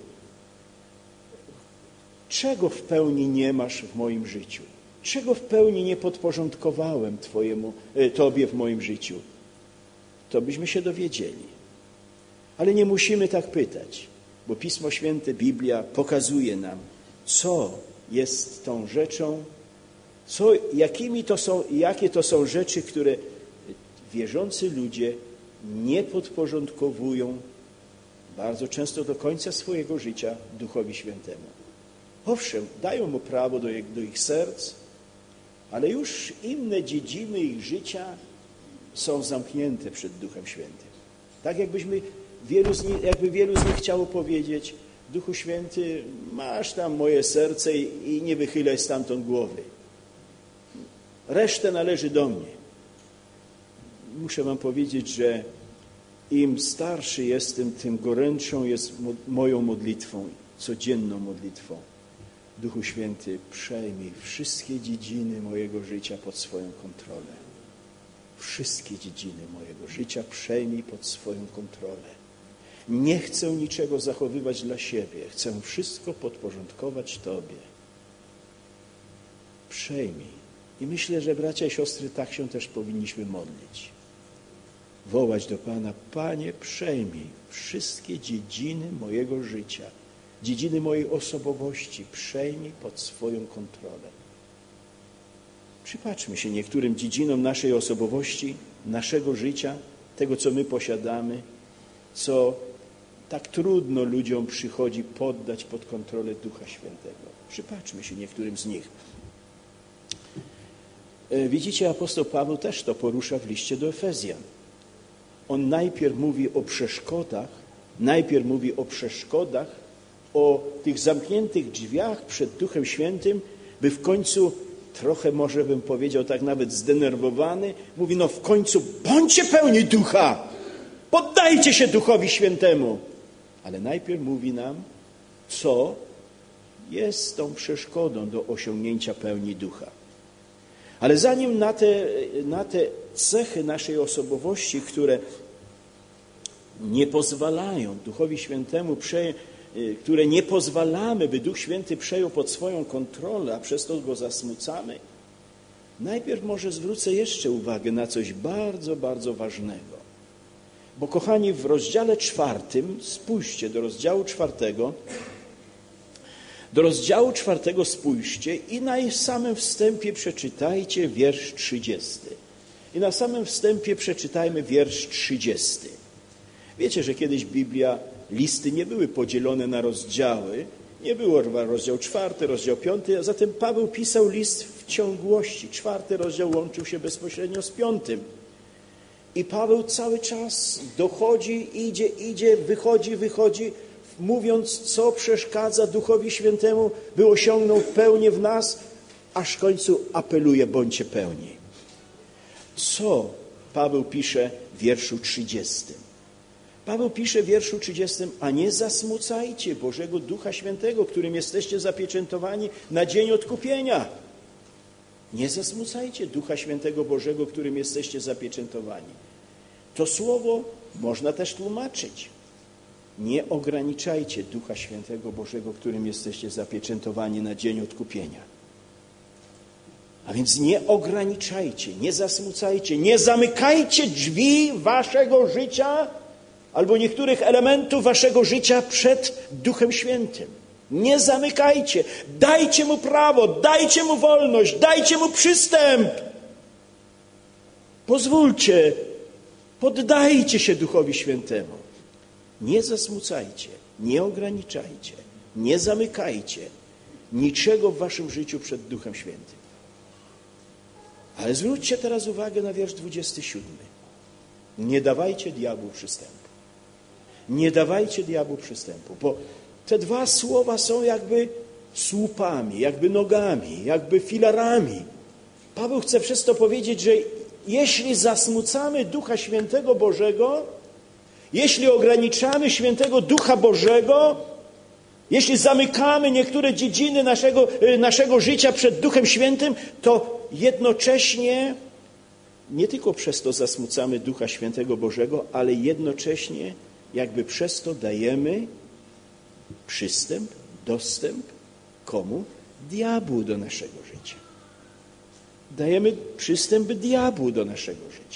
czego w pełni nie masz w moim życiu? Czego w pełni nie podporządkowałem Twojemu, Tobie w moim życiu? To byśmy się dowiedzieli. Ale nie musimy tak pytać, bo Pismo Święte, Biblia pokazuje nam, co jest tą rzeczą, co, jakimi to są, jakie to są rzeczy, które wierzący ludzie nie podporządkowują bardzo często do końca swojego życia Duchowi Świętemu. Owszem, dają Mu prawo do, do ich serc, ale już inne dziedziny ich życia są zamknięte przed Duchem Świętym. Tak jakbyśmy wielu z nich, jakby wielu z nich chciało powiedzieć, Duchu Święty, masz tam moje serce i, i nie wychylaj stamtąd głowy. Resztę należy do mnie. Muszę wam powiedzieć, że im starszy jestem, tym gorętszą jest moją modlitwą, codzienną modlitwą. Duchu Święty, przejmij wszystkie dziedziny mojego życia pod swoją kontrolę. Wszystkie dziedziny mojego życia przejmij pod swoją kontrolę. Nie chcę niczego zachowywać dla siebie. Chcę wszystko podporządkować Tobie. przejmij. I myślę, że bracia i siostry, tak się też powinniśmy modlić. Wołać do Pana: Panie, przejmij wszystkie dziedziny mojego życia, dziedziny mojej osobowości, przejmij pod swoją kontrolę. Przypatrzmy się niektórym dziedzinom naszej osobowości, naszego życia, tego, co my posiadamy, co tak trudno ludziom przychodzi poddać pod kontrolę Ducha Świętego. Przypatrzmy się niektórym z nich. Widzicie, apostoł Paweł też to porusza w liście do Efezjan. On najpierw mówi o przeszkodach, najpierw mówi o przeszkodach, o tych zamkniętych drzwiach przed Duchem Świętym, by w końcu, trochę może bym powiedział tak nawet zdenerwowany, mówi: no w końcu bądźcie pełni Ducha, poddajcie się Duchowi Świętemu. Ale najpierw mówi nam, co jest tą przeszkodą do osiągnięcia pełni Ducha. Ale zanim na te, na te cechy naszej osobowości, które nie pozwalają Duchowi Świętemu, prze, które nie pozwalamy, by Duch Święty przejął pod swoją kontrolę, a przez to go zasmucamy, najpierw może zwrócę jeszcze uwagę na coś bardzo, bardzo ważnego. Bo kochani, w rozdziale czwartym, spójrzcie do rozdziału czwartego, do rozdziału czwartego spójrzcie i na samym wstępie przeczytajcie wiersz trzydziesty. I na samym wstępie przeczytajmy wiersz trzydziesty. Wiecie, że kiedyś Biblia, listy nie były podzielone na rozdziały. Nie było rozdział czwarty, rozdział piąty, a zatem Paweł pisał list w ciągłości. Czwarty rozdział łączył się bezpośrednio z piątym. I Paweł cały czas dochodzi, idzie, idzie, wychodzi, wychodzi, mówiąc, co przeszkadza Duchowi Świętemu, by osiągnął pełnię w nas, aż w końcu apeluje: bądźcie pełni. Co Paweł pisze w wierszu trzydziestym? Paweł pisze w wierszu trzydziestym: a nie zasmucajcie Bożego Ducha Świętego, którym jesteście zapieczętowani na dzień odkupienia. Nie zasmucajcie Ducha Świętego Bożego, którym jesteście zapieczętowani. To słowo można też tłumaczyć: nie ograniczajcie Ducha Świętego Bożego, którym jesteście zapieczętowani na dzień odkupienia. A więc nie ograniczajcie, nie zasmucajcie, nie zamykajcie drzwi waszego życia albo niektórych elementów waszego życia przed Duchem Świętym. Nie zamykajcie. Dajcie Mu prawo, dajcie Mu wolność, dajcie Mu przystęp. Pozwólcie, poddajcie się Duchowi Świętemu. Nie zasmucajcie, nie ograniczajcie, nie zamykajcie niczego w waszym życiu przed Duchem Świętym. Ale zwróćcie teraz uwagę na wiersz dwudziesty siódmy. Nie dawajcie diabłu przystępu. Nie dawajcie diabłu przystępu, bo te dwa słowa są jakby słupami, jakby nogami, jakby filarami. Paweł chce przez to powiedzieć, że jeśli zasmucamy Ducha Świętego Bożego, jeśli ograniczamy Świętego Ducha Bożego, jeśli zamykamy niektóre dziedziny naszego, naszego życia przed Duchem Świętym, to jednocześnie nie tylko przez to zasmucamy Ducha Świętego Bożego, ale jednocześnie jakby przez to dajemy przystęp, dostęp komu? Diabłu do naszego życia. Dajemy przystęp diabłu do naszego życia.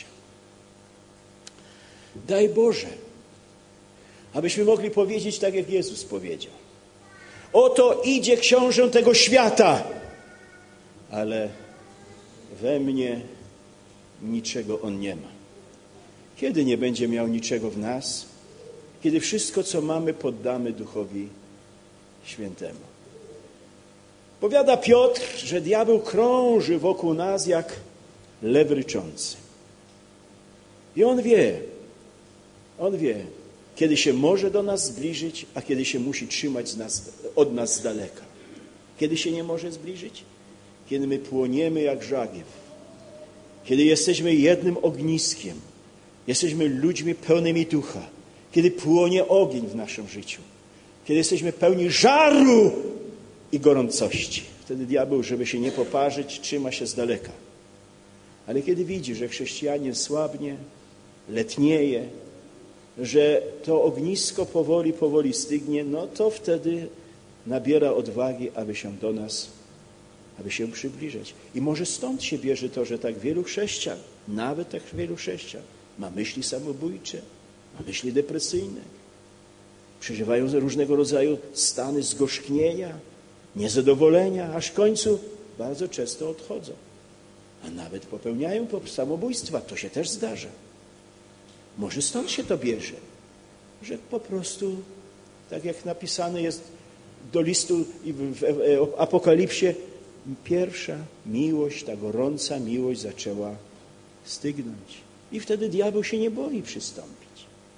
Daj Boże, abyśmy mogli powiedzieć tak, jak Jezus powiedział: oto idzie książę tego świata, ale we mnie niczego on nie ma. Kiedy nie będzie miał niczego w nas? Kiedy wszystko, co mamy, poddamy Duchowi Świętemu. Powiada Piotr, że diabeł krąży wokół nas jak lew ryczący. I on wie, on wie, kiedy się może do nas zbliżyć, a kiedy się musi trzymać z nas, od nas z daleka. Kiedy się nie może zbliżyć? Kiedy my płoniemy jak żagiew. Kiedy jesteśmy jednym ogniskiem. Jesteśmy ludźmi pełnymi ducha. Kiedy płonie ogień w naszym życiu. Kiedy jesteśmy pełni żaru i gorącości. Wtedy diabeł, żeby się nie poparzyć, trzyma się z daleka. Ale kiedy widzi, że chrześcijanin słabnie, letnieje, że to ognisko powoli, powoli stygnie, no to wtedy nabiera odwagi, aby się do nas aby się przybliżać. I może stąd się bierze to, że tak wielu chrześcijan, nawet tak wielu chrześcijan, ma myśli samobójcze, ma myśli depresyjne. Przeżywają różnego rodzaju stany zgorzknienia, niezadowolenia, aż w końcu bardzo często odchodzą. A nawet popełniają samobójstwa. To się też zdarza. Może stąd się to bierze, że po prostu, tak jak napisane jest do listu w Apokalipsie, pierwsza miłość, ta gorąca miłość zaczęła stygnąć. I wtedy diabeł się nie boi przystąpić.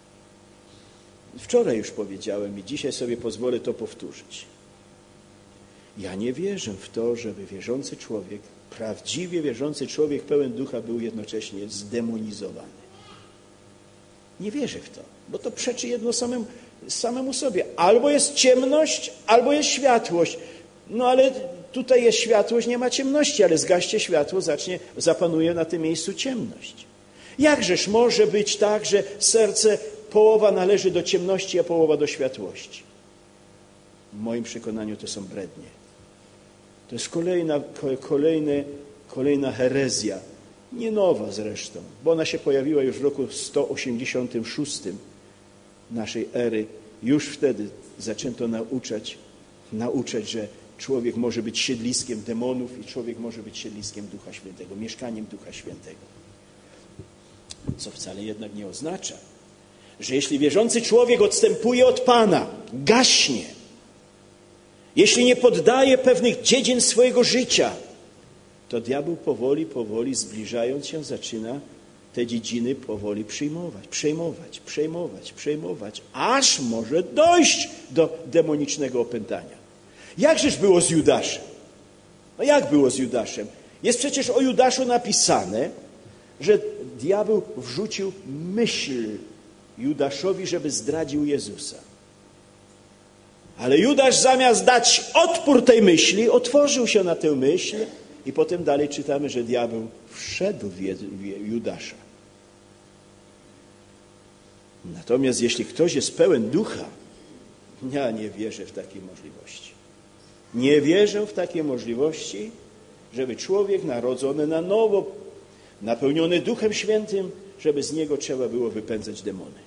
Wczoraj już powiedziałem i dzisiaj sobie pozwolę to powtórzyć. Ja nie wierzę w to, żeby wierzący człowiek, prawdziwie wierzący człowiek pełen ducha był jednocześnie zdemonizowany. Nie wierzę w to, bo to przeczy jedno samemu, samemu sobie. Albo jest ciemność, albo jest światłość. No ale tutaj jest światłość, nie ma ciemności, ale zgaście światło, zacznie, zapanuje na tym miejscu ciemność. Jakżeż może być tak, że serce połowa należy do ciemności, a połowa do światłości? W moim przekonaniu to są brednie. To jest kolejna, kolejne, kolejna herezja. Nie nowa zresztą, bo ona się pojawiła już w roku sto osiemdziesiątym szóstym naszej ery. Już wtedy zaczęto nauczać, nauczać, że człowiek może być siedliskiem demonów i człowiek może być siedliskiem Ducha Świętego, mieszkaniem Ducha Świętego. Co wcale jednak nie oznacza, że jeśli wierzący człowiek odstępuje od Pana, gaśnie, jeśli nie poddaje pewnych dziedzin swojego życia, to diabeł powoli, powoli zbliżając się zaczyna te dziedziny powoli przyjmować, przejmować, przejmować, przejmować, aż może dojść do demonicznego opętania. Jakżeż było z Judaszem? No jak było z Judaszem? Jest przecież o Judaszu napisane, że diabeł wrzucił myśl Judaszowi, żeby zdradził Jezusa. Ale Judasz zamiast dać odpór tej myśli, otworzył się na tę myśl i potem dalej czytamy, że diabeł wszedł w Judasza. Natomiast jeśli ktoś jest pełen ducha, ja nie wierzę w takiej możliwości. Nie wierzę w takie możliwości, żeby człowiek narodzony na nowo, napełniony Duchem Świętym, żeby z niego trzeba było wypędzać demony.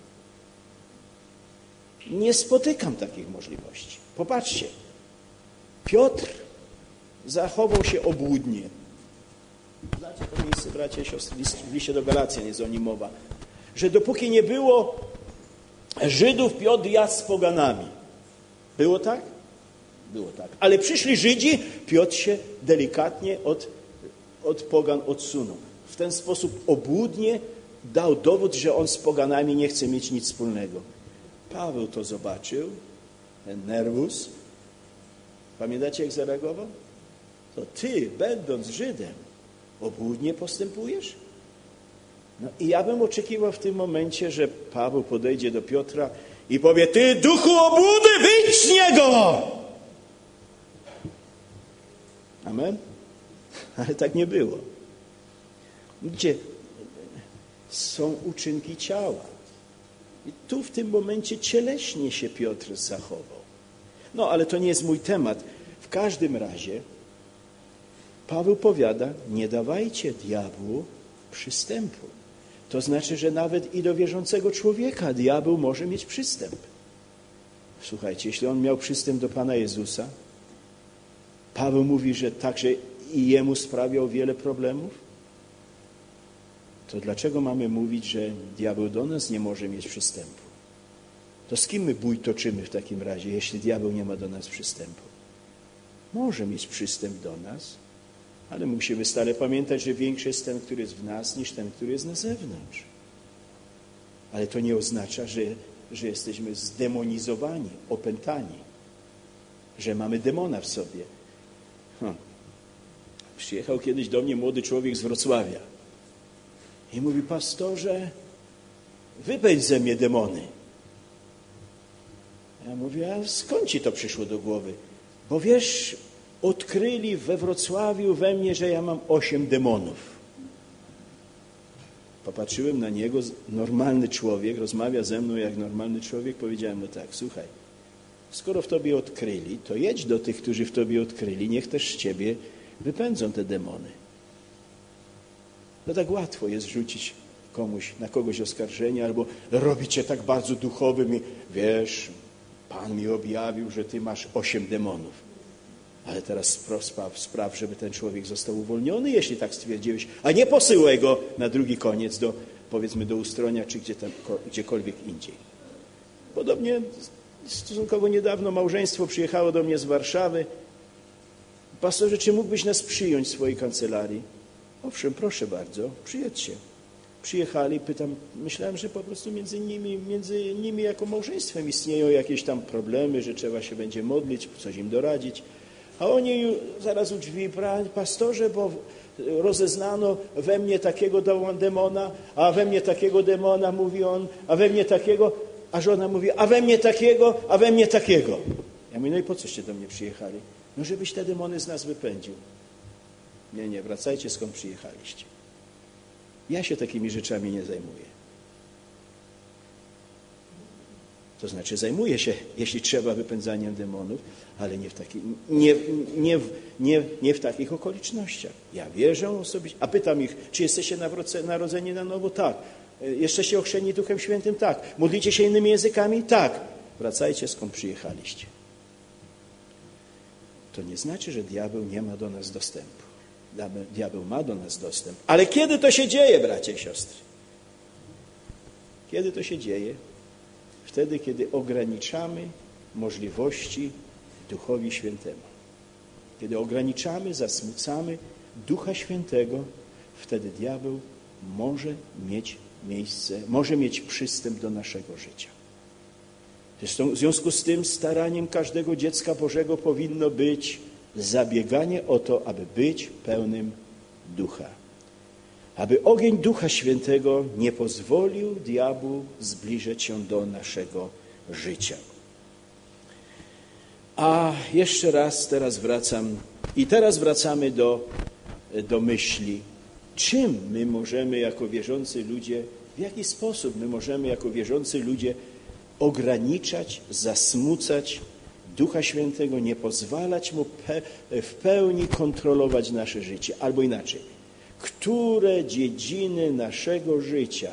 Nie spotykam takich możliwości. Popatrzcie, Piotr zachował się obłudnie. Znacie to miejsce, bracia i siostry, w liście do Galacjan jest o nim mowa, że dopóki nie było Żydów, Piotr jadł z poganami. Było tak? Było tak. Ale przyszli Żydzi, Piotr się delikatnie od, od pogan odsunął. W ten sposób obłudnie dał dowód, że on z poganami nie chce mieć nic wspólnego. Paweł to zobaczył, ten nerwus. Pamiętacie, jak zareagował? To ty, będąc Żydem, obłudnie postępujesz? No i ja bym oczekiwał w tym momencie, że Paweł podejdzie do Piotra i powie: ty, duchu obłudy, wyjdź z niego! Amen? Ale tak nie było. Gdzie są uczynki ciała. I tu w tym momencie cieleśnie się Piotr zachował. No, ale to nie jest mój temat. W każdym razie Paweł powiada: nie dawajcie diabłu przystępu. To znaczy, że nawet i do wierzącego człowieka diabeł może mieć przystęp. Słuchajcie, jeśli on miał przystęp do Pana Jezusa, Paweł mówi, że także i jemu sprawiał wiele problemów, to dlaczego mamy mówić, że diabeł do nas nie może mieć przystępu? To z kim my bój toczymy w takim razie, jeśli diabeł nie ma do nas przystępu? Może mieć przystęp do nas, ale musimy stale pamiętać, że większy jest ten, który jest w nas, niż ten, który jest na zewnątrz. Ale to nie oznacza, że, że jesteśmy zdemonizowani, opętani, że mamy demona w sobie. Hm. Przyjechał kiedyś do mnie młody człowiek z Wrocławia i mówi: pastorze, wypędź ze mnie demony. Ja mówię: a skąd ci to przyszło do głowy? Bo wiesz, odkryli we Wrocławiu we mnie, że ja mam osiem demonów. Popatrzyłem na niego, normalny człowiek, rozmawia ze mną jak normalny człowiek. Powiedziałem mu tak: słuchaj, skoro w tobie odkryli, to jedź do tych, którzy w tobie odkryli, niech też z ciebie wypędzą te demony. No tak łatwo jest rzucić komuś, na kogoś oskarżenie, albo robić cię tak bardzo duchowym i wiesz, Pan mi objawił, że ty masz osiem demonów. Ale teraz spraw, spraw, żeby ten człowiek został uwolniony, jeśli tak stwierdziłeś, a nie posyłaj go na drugi koniec, do, powiedzmy do Ustronia, czy gdzie tam, gdziekolwiek indziej. Podobnie stosunkowo niedawno małżeństwo przyjechało do mnie z Warszawy. Pastorze, czy mógłbyś nas przyjąć w swojej kancelarii? Owszem, proszę bardzo, przyjedźcie. Przyjechali, pytam, myślałem, że po prostu między nimi, między nimi jako małżeństwem istnieją jakieś tam problemy, że trzeba się będzie modlić, coś im doradzić. A oni zaraz u drzwi, pastorze, bo rozeznano we mnie takiego demona, a we mnie takiego demona, mówi on, a we mnie takiego, a żona mówi, a we mnie takiego, a we mnie takiego. Ja mówię, no i po coście do mnie przyjechali? No żebyś te demony z nas wypędził. Nie, nie, wracajcie skąd przyjechaliście. Ja się takimi rzeczami nie zajmuję. To znaczy zajmuję się, jeśli trzeba, wypędzaniem demonów, ale nie w, taki, nie, nie, nie, nie w takich okolicznościach. Ja wierzę osobiście, a pytam ich, czy jesteście narodzeni na nowo? Tak. Jesteście ochrzczeni Duchem Świętym? Tak. Modlicie się innymi językami? Tak. Wracajcie skąd przyjechaliście. To nie znaczy, że diabeł nie ma do nas dostępu. Diabeł ma do nas dostęp. Ale kiedy to się dzieje, bracia i siostry? Kiedy to się dzieje? Wtedy, kiedy ograniczamy możliwości Duchowi Świętemu. Kiedy ograniczamy, zasmucamy Ducha Świętego, wtedy diabeł może mieć miejsce, może mieć przystęp do naszego życia. Zresztą w związku z tym staraniem każdego dziecka Bożego powinno być zabieganie o to, aby być pełnym Ducha. Aby ogień Ducha Świętego nie pozwolił diabłu zbliżyć się do naszego życia. A jeszcze raz teraz wracam i teraz wracamy do, do myśli, czym my możemy jako wierzący ludzie, w jaki sposób my możemy jako wierzący ludzie ograniczać, zasmucać Ducha Świętego, nie pozwalać Mu pe- w pełni kontrolować nasze życie. Albo inaczej, które dziedziny naszego życia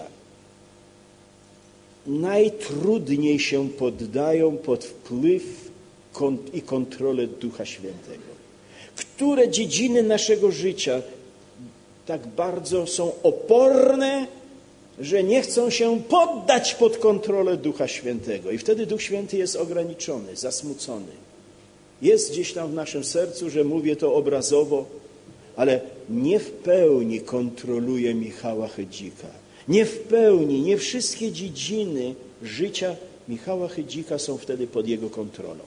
najtrudniej się poddają pod wpływ kont- i kontrolę Ducha Świętego. Które dziedziny naszego życia tak bardzo są oporne, że nie chcą się poddać pod kontrolę Ducha Świętego. I wtedy Duch Święty jest ograniczony, zasmucony. Jest gdzieś tam w naszym sercu, że mówię to obrazowo, ale nie w pełni kontroluje Michała Chydzika. Nie w pełni, nie wszystkie dziedziny życia Michała Chydzika są wtedy pod jego kontrolą.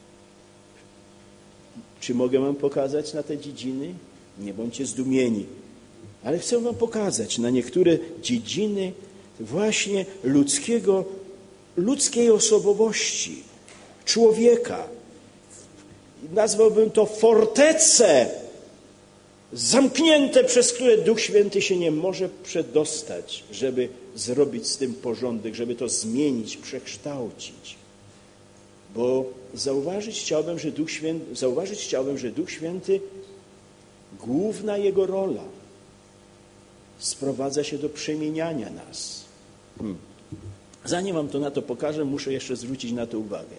Czy mogę wam pokazać na te dziedziny? Nie bądźcie zdumieni. Ale chcę wam pokazać na niektóre dziedziny właśnie ludzkiego, ludzkiej osobowości, człowieka. Nazwałbym to fortece zamknięte, przez które Duch Święty się nie może przedostać, żeby zrobić z tym porządek, żeby to zmienić, przekształcić. Bo zauważyć chciałbym, że Duch Święty, zauważyć chciałbym, że Duch Święty, główna jego rola sprowadza się do przemieniania nas. Hmm. Zanim wam to na to pokażę, muszę jeszcze zwrócić na to uwagę.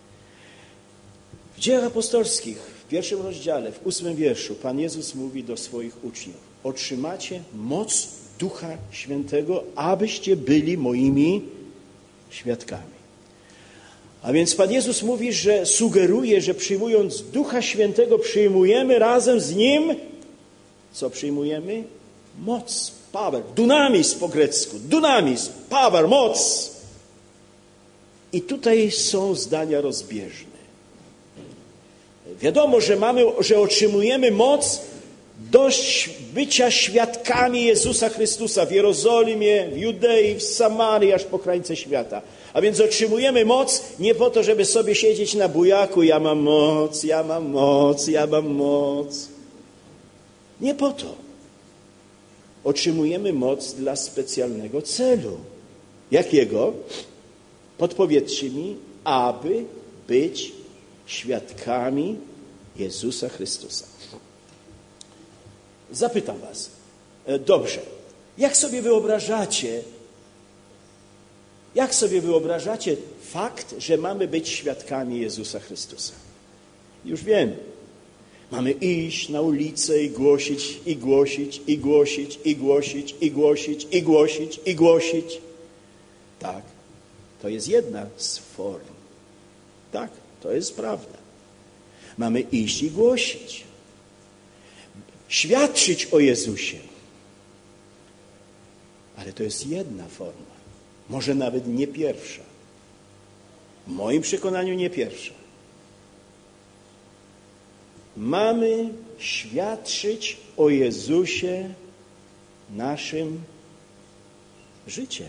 W Dziejach Apostolskich, w pierwszym rozdziale, w ósmym wierszu, Pan Jezus mówi do swoich uczniów: otrzymacie moc Ducha Świętego, abyście byli moimi świadkami. A więc Pan Jezus mówi, że sugeruje, że przyjmując Ducha Świętego przyjmujemy razem z Nim, co przyjmujemy? Moc, power, dunamis po grecku, dunamis, power, moc. I tutaj są zdania rozbieżne. Wiadomo, że mamy, że otrzymujemy moc do bycia świadkami Jezusa Chrystusa w Jerozolimie, w Judei, w Samarii, aż po krańce świata. A więc otrzymujemy moc nie po to, żeby sobie siedzieć na bujaku, ja mam moc, ja mam moc, ja mam moc. Nie po to. Otrzymujemy moc dla specjalnego celu. Jakiego? Podpowiedzcie mi, aby być świadkami Jezusa Chrystusa. zapytam was, dobrze, jak sobie wyobrażacie, jak sobie wyobrażacie fakt, że mamy być świadkami Jezusa Chrystusa? Już wiem. Mamy iść na ulicę i głosić, i głosić, i głosić, i głosić, i głosić, i głosić, i głosić. Tak, to jest jedna z form. Tak, to jest prawda. Mamy iść i głosić. Świadczyć o Jezusie. Ale to jest jedna forma. Może nawet nie pierwsza. W moim przekonaniu nie pierwsza. Mamy świadczyć o Jezusie naszym życiem.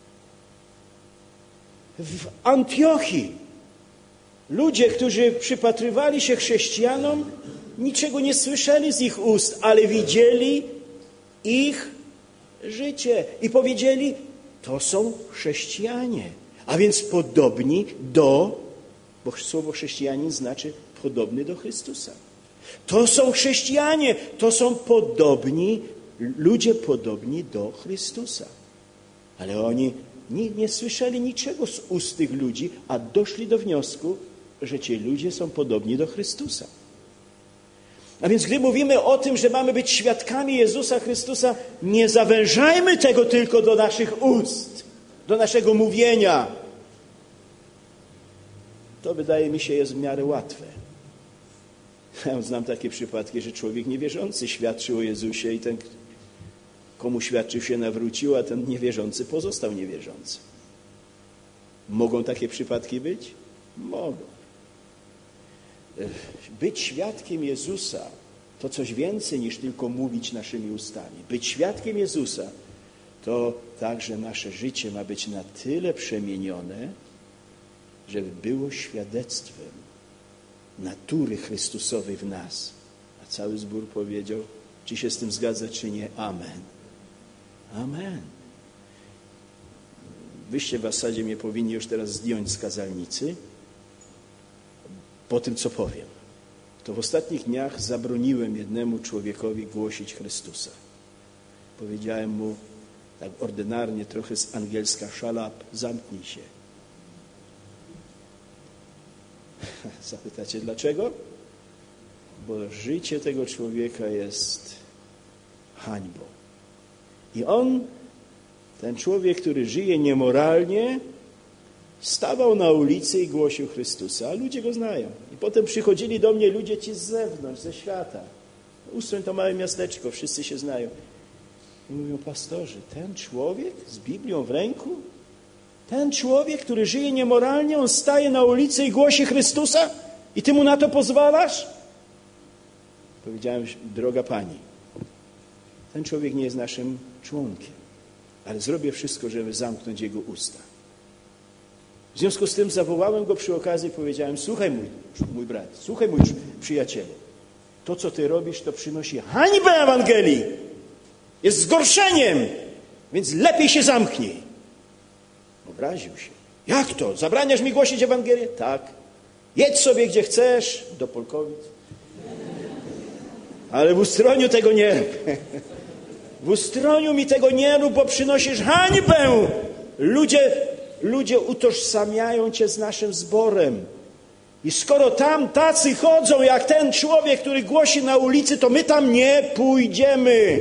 W Antiochii ludzie, którzy przypatrywali się chrześcijanom, niczego nie słyszeli z ich ust, ale widzieli ich życie i powiedzieli, to są chrześcijanie, a więc podobni do, bo słowo chrześcijanin znaczy podobny do Chrystusa. To są chrześcijanie, to są podobni, ludzie podobni do Chrystusa. Ale oni nie, nie słyszeli niczego z ust tych ludzi, a doszli do wniosku, że ci ludzie są podobni do Chrystusa. A więc gdy mówimy o tym, że mamy być świadkami Jezusa Chrystusa, nie zawężajmy tego tylko do naszych ust, do naszego mówienia. To wydaje mi się jest w miarę łatwe. Ja znam takie przypadki, że człowiek niewierzący świadczył o Jezusie i ten, komu świadczył, się nawrócił, a ten niewierzący pozostał niewierzący. Mogą takie przypadki być? Mogą. Być świadkiem Jezusa to coś więcej niż tylko mówić naszymi ustami. Być świadkiem Jezusa to także nasze życie ma być na tyle przemienione, żeby było świadectwem natury Chrystusowej w nas. A cały zbór powiedział, czy się z tym zgadza, czy nie. Amen. Amen. Wyście w zasadzie mnie powinni już teraz zdjąć z kazalnicy po tym, co powiem. To w ostatnich dniach zabroniłem jednemu człowiekowi głosić Chrystusa. Powiedziałem mu tak ordynarnie, trochę z angielska, shut up, zamknij się. Zapytacie dlaczego? Bo życie tego człowieka jest hańbą. I on, ten człowiek, który żyje niemoralnie, stawał na ulicy i głosił Chrystusa, a ludzie go znają. I potem przychodzili do mnie ludzie ci z zewnątrz, ze świata. Ustrąń to małe miasteczko, wszyscy się znają. I mówią, pastorze, ten człowiek z Biblią w ręku, ten człowiek, który żyje niemoralnie, on staje na ulicy i głosi Chrystusa i ty mu na to pozwalasz? Powiedziałem, droga pani, ten człowiek nie jest naszym członkiem, ale zrobię wszystko, żeby zamknąć jego usta. W związku z tym zawołałem go przy okazji i powiedziałem, słuchaj mój, mój brat, słuchaj mój przyjacielu, to co ty robisz, to przynosi hańbę Ewangelii. Jest zgorszeniem, więc lepiej się zamknij. Obraził się. Jak to? Zabraniasz mi głosić Ewangelię? Tak. Jedź sobie gdzie chcesz, do Polkowic. Ale w Ustroniu tego nie rób. W Ustroniu mi tego nie rób, bo przynosisz hańbę. Ludzie, ludzie utożsamiają cię z naszym zborem. I skoro tam tacy chodzą, jak ten człowiek, który głosi na ulicy, to my tam nie pójdziemy.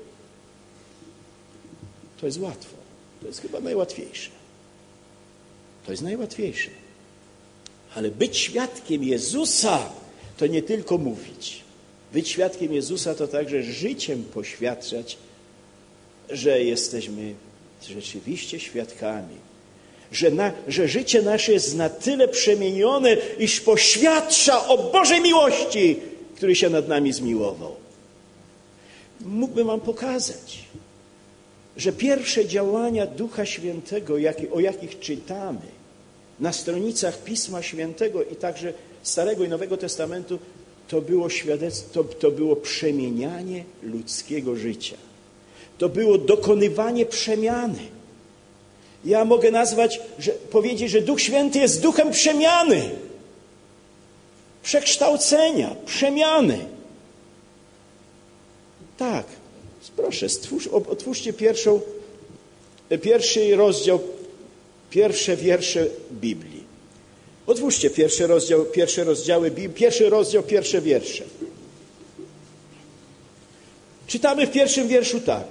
To jest łatwo. To jest chyba najłatwiejsze. To jest najłatwiejsze. Ale być świadkiem Jezusa to nie tylko mówić. Być świadkiem Jezusa to także życiem poświadczać, że jesteśmy rzeczywiście świadkami. Że, na, że życie nasze jest na tyle przemienione, iż poświadcza o Bożej miłości, który się nad nami zmiłował. Mógłbym wam pokazać, że pierwsze działania Ducha Świętego, o jakich czytamy na stronicach Pisma Świętego i także Starego i Nowego Testamentu, to było świadectwo, to, to było przemienianie ludzkiego życia. To było dokonywanie przemiany. Ja mogę nazwać, że, powiedzieć, że Duch Święty jest duchem przemiany, przekształcenia, przemiany. Tak, proszę, stwórz, otwórzcie pierwszą, pierwszy rozdział, pierwsze wiersze Biblii. Otwórzcie pierwszy rozdział, pierwsze rozdziały Biblii, pierwszy rozdział, pierwsze wiersze. Czytamy w pierwszym wierszu tak.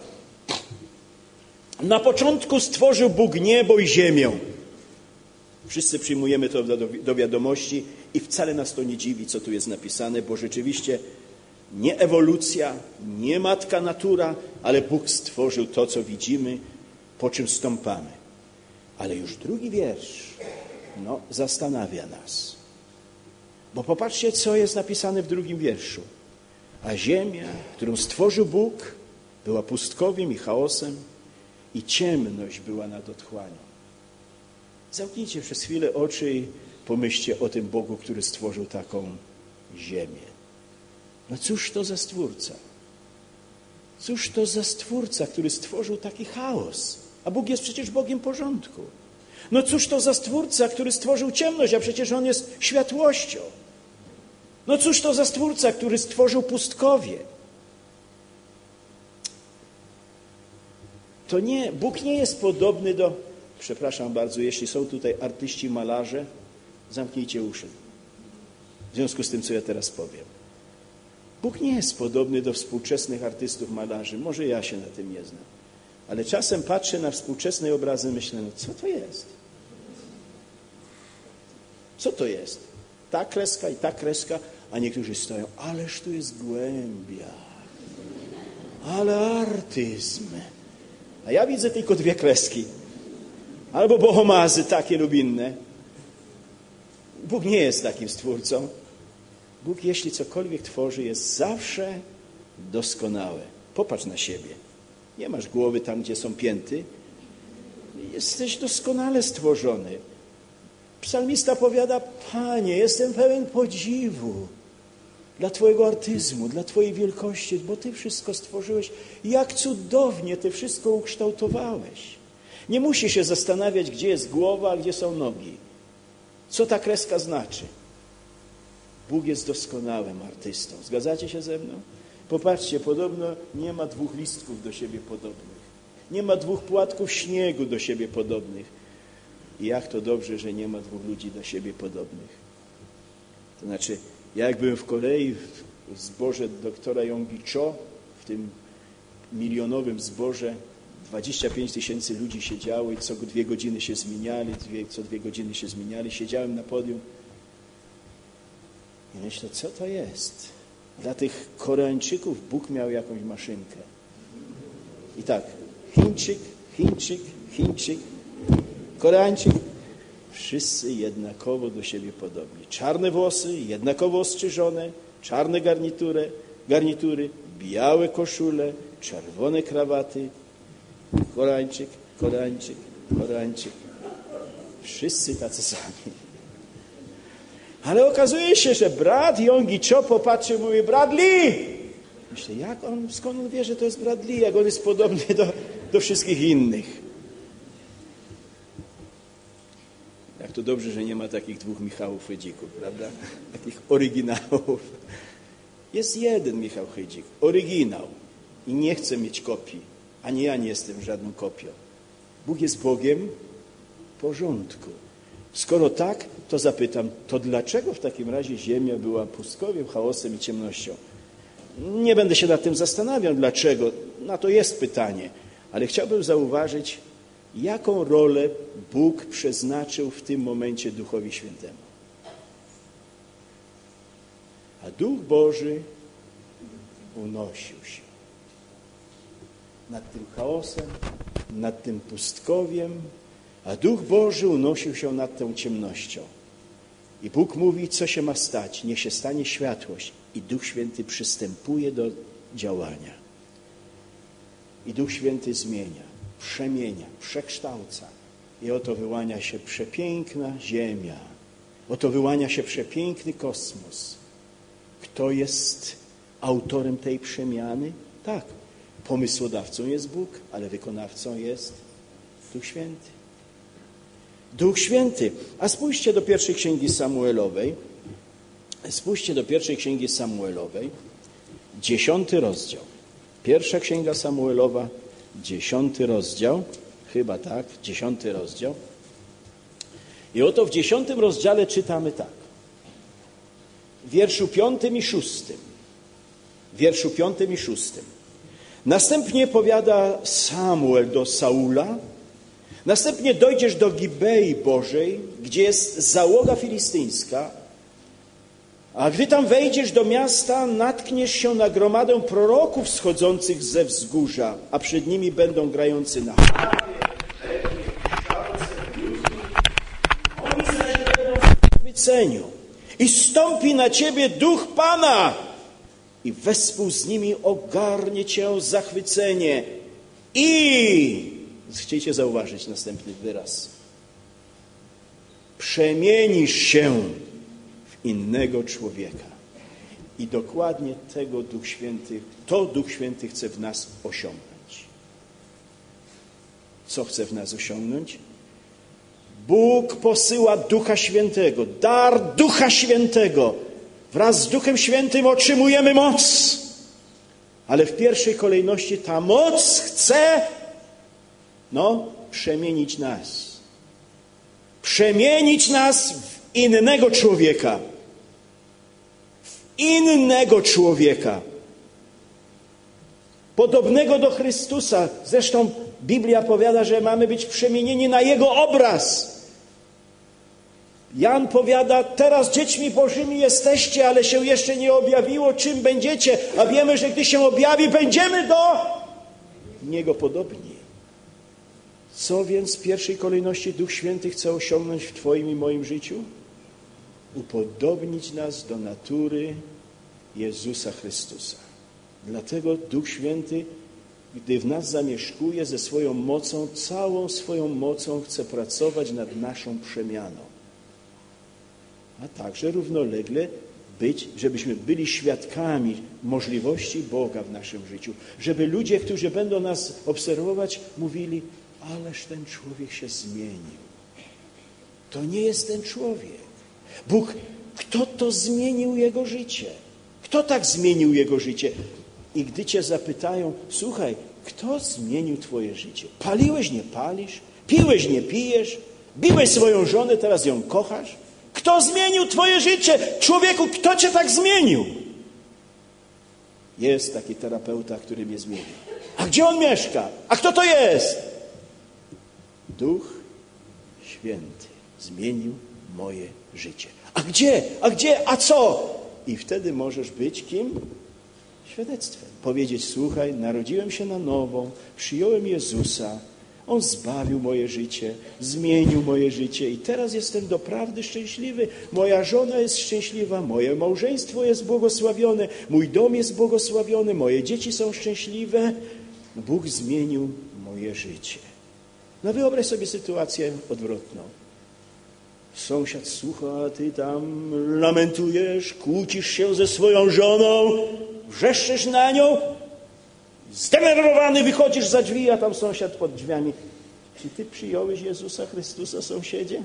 Na początku stworzył Bóg niebo i ziemię. Wszyscy przyjmujemy to do, do wiadomości i wcale nas to nie dziwi, co tu jest napisane, bo rzeczywiście nie ewolucja, nie matka natura, ale Bóg stworzył to, co widzimy, po czym stąpamy. Ale już drugi wiersz, no, zastanawia nas. Bo popatrzcie, co jest napisane w drugim wierszu. A ziemia, którą stworzył Bóg, była pustkowiem i chaosem i ciemność była nad otchłanią. Zamknijcie przez chwilę oczy i pomyślcie o tym Bogu, który stworzył taką ziemię. No cóż to za Stwórca? Cóż to za Stwórca, który stworzył taki chaos? A Bóg jest przecież Bogiem porządku. No cóż to za Stwórca, który stworzył ciemność, a przecież On jest światłością. No cóż to za Stwórca, który stworzył pustkowie. To nie, Bóg nie jest podobny do, przepraszam bardzo, jeśli są tutaj artyści, malarze, zamknijcie uszy. W związku z tym, co ja teraz powiem. Bóg nie jest podobny do współczesnych artystów, malarzy. Może ja się na tym nie znam. Ale czasem patrzę na współczesne obrazy i myślę, no co to jest? Co to jest? Ta kreska i ta kreska, a niektórzy stoją, ależ tu jest głębia. Ale artyzm. A ja widzę tylko dwie kreski. Albo bohomazy takie lub inne. Bóg nie jest takim Stwórcą. Bóg, jeśli cokolwiek tworzy, jest zawsze doskonałe. Popatrz na siebie. Nie masz głowy tam, gdzie są pięty. Jesteś doskonale stworzony. Psalmista powiada, Panie, jestem pełen podziwu dla Twojego artyzmu, dla Twojej wielkości, bo Ty wszystko stworzyłeś. Jak cudownie Ty wszystko ukształtowałeś. Nie musisz się zastanawiać, gdzie jest głowa, a gdzie są nogi. Co ta kreska znaczy? Bóg jest doskonałym artystą. Zgadzacie się ze mną? Popatrzcie, podobno nie ma dwóch listków do siebie podobnych. Nie ma dwóch płatków śniegu do siebie podobnych. I jak to dobrze, że nie ma dwóch ludzi do siebie podobnych. To znaczy, ja jak byłem w Korei, w zborze doktora Yonggi Cho, w tym milionowym zborze, dwadzieścia pięć tysięcy ludzi siedziało i co dwie godziny się zmieniali, dwie, co dwie godziny się zmieniali. Siedziałem na podium i myślę, co to jest? Dla tych Koreańczyków Bóg miał jakąś maszynkę. I tak, Chińczyk, Chińczyk, Chińczyk, Koreańczyk, wszyscy jednakowo do siebie podobni. Czarne włosy, jednakowo ostrzyżone, czarne garnitury, garnitury, białe koszule, czerwone krawaty. Koreańczyk, Koreańczyk, Koreańczyk. Wszyscy tacy sami. Ale okazuje się, że brat Yonggi Cho popatrzył i mówi, brat Lee! Myślę, jak on, skąd on wie, że to jest brat Lee, jak on jest podobny do, do wszystkich innych. Jak to dobrze, że nie ma takich dwóch Michałów Hydzików, prawda? Takich oryginałów. Jest jeden Michał Hydzik, oryginał. I nie chce mieć kopii. Ani ja nie jestem żadną kopią. Bóg jest Bogiem porządku. Skoro tak, to zapytam, to dlaczego w takim razie ziemia była pustkowiem, chaosem i ciemnością? Nie będę się nad tym zastanawiał, dlaczego. Na to jest pytanie. Ale chciałbym zauważyć, jaką rolę Bóg przeznaczył w tym momencie Duchowi Świętemu. A Duch Boży unosił się nad tym chaosem, nad tym pustkowiem, a Duch Boży unosił się nad tą ciemnością. I Bóg mówi, co się ma stać. Niech się stanie światłość. I Duch Święty przystępuje do działania. I Duch Święty zmienia, przemienia, przekształca. I oto wyłania się przepiękna ziemia. Oto wyłania się przepiękny kosmos. Kto jest autorem tej przemiany? Tak, pomysłodawcą jest Bóg, ale wykonawcą jest Duch Święty. Duch Święty. A spójrzcie do pierwszej księgi Samuelowej. Spójrzcie do pierwszej księgi Samuelowej. Dziesiąty rozdział. Pierwsza Księga Samuelowa, dziesiąty rozdział, chyba tak, dziesiąty rozdział. I oto w dziesiątym rozdziale czytamy tak. W wierszu piątym i szóstym. W wierszu piątym i szóstym. Następnie powiada Samuel do Saula: następnie dojdziesz do Gibei Bożej, gdzie jest załoga filistyńska, a gdy tam wejdziesz do miasta, natkniesz się na gromadę proroków schodzących ze wzgórza, a przed nimi będą grający na harfie, oni zaś będą w zachwyceniu. I stąpi na ciebie duch Pana i wespół z nimi ogarnie cię zachwycenie. I, chcecie zauważyć następny wyraz, przemienisz się w innego człowieka. I dokładnie tego Duch Święty, to Duch Święty chce w nas osiągnąć. Co chce w nas osiągnąć? Bóg posyła Ducha Świętego, dar Ducha Świętego. Wraz z Duchem Świętym otrzymujemy moc. Ale w pierwszej kolejności ta moc chce, no, przemienić nas. Przemienić nas w innego człowieka. W innego człowieka. Podobnego do Chrystusa. Zresztą Biblia powiada, że mamy być przemienieni na Jego obraz. Jan powiada: teraz dziećmi Bożymi jesteście, ale się jeszcze nie objawiło, czym będziecie. A wiemy, że gdy się objawi, będziemy do Niego podobni. Co więc w pierwszej kolejności Duch Święty chce osiągnąć w Twoim i moim życiu? Upodobnić nas do natury Jezusa Chrystusa. Dlatego Duch Święty, gdy w nas zamieszkuje ze swoją mocą, całą swoją mocą chce pracować nad naszą przemianą. A także równolegle być, żebyśmy byli świadkami możliwości Boga w naszym życiu. Żeby ludzie, którzy będą nas obserwować, mówili: ależ ten człowiek się zmienił. To nie jest ten człowiek. Bóg, kto to zmienił jego życie? Kto tak zmienił jego życie? I gdy cię zapytają: słuchaj, kto zmienił twoje życie? Paliłeś, nie palisz? Piłeś, nie pijesz? Biłeś swoją żonę, teraz ją kochasz? Kto zmienił twoje życie? Człowieku, kto cię tak zmienił? Jest taki terapeuta, który mnie zmienił. A gdzie on mieszka? A kto to jest? Duch Święty zmienił moje życie. A gdzie? A gdzie? A co? I wtedy możesz być kim? Świadectwem. Powiedzieć: słuchaj, narodziłem się na nowo, przyjąłem Jezusa, On zbawił moje życie, zmienił moje życie i teraz jestem doprawdy szczęśliwy. Moja żona jest szczęśliwa, moje małżeństwo jest błogosławione, mój dom jest błogosławiony, moje dzieci są szczęśliwe. Bóg zmienił moje życie. No wyobraź sobie sytuację odwrotną. Sąsiad słucha, a ty tam lamentujesz, kłócisz się ze swoją żoną, wrzeszczysz na nią, zdenerwowany wychodzisz za drzwi, a tam sąsiad pod drzwiami. Czy ty przyjąłeś Jezusa Chrystusa, sąsiedzie?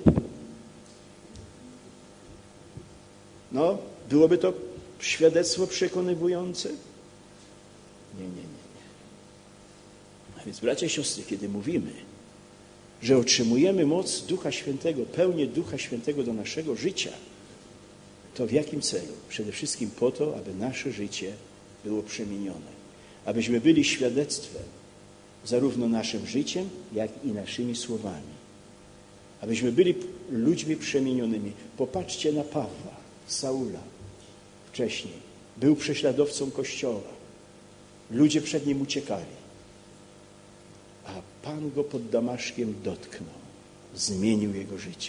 No, byłoby to świadectwo przekonywujące? Nie, nie, nie, nie. A więc, bracia i siostry, kiedy mówimy, że otrzymujemy moc Ducha Świętego, pełnię Ducha Świętego do naszego życia, to w jakim celu? Przede wszystkim po to, aby nasze życie było przemienione. Abyśmy byli świadectwem zarówno naszym życiem, jak i naszymi słowami. Abyśmy byli ludźmi przemienionymi. Popatrzcie na Pawła, Saula. Wcześniej był prześladowcą Kościoła. Ludzie przed nim uciekali. A Pan go pod Damaszkiem dotknął. Zmienił jego życie.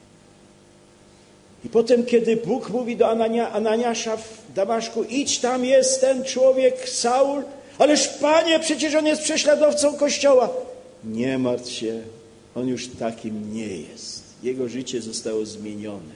I potem, kiedy Bóg mówi do Anania, Ananiasza w Damaszku: idź, tam jest ten człowiek, Saul. Ależ Panie, przecież on jest prześladowcą Kościoła. Nie martw się, on już takim nie jest. Jego życie zostało zmienione.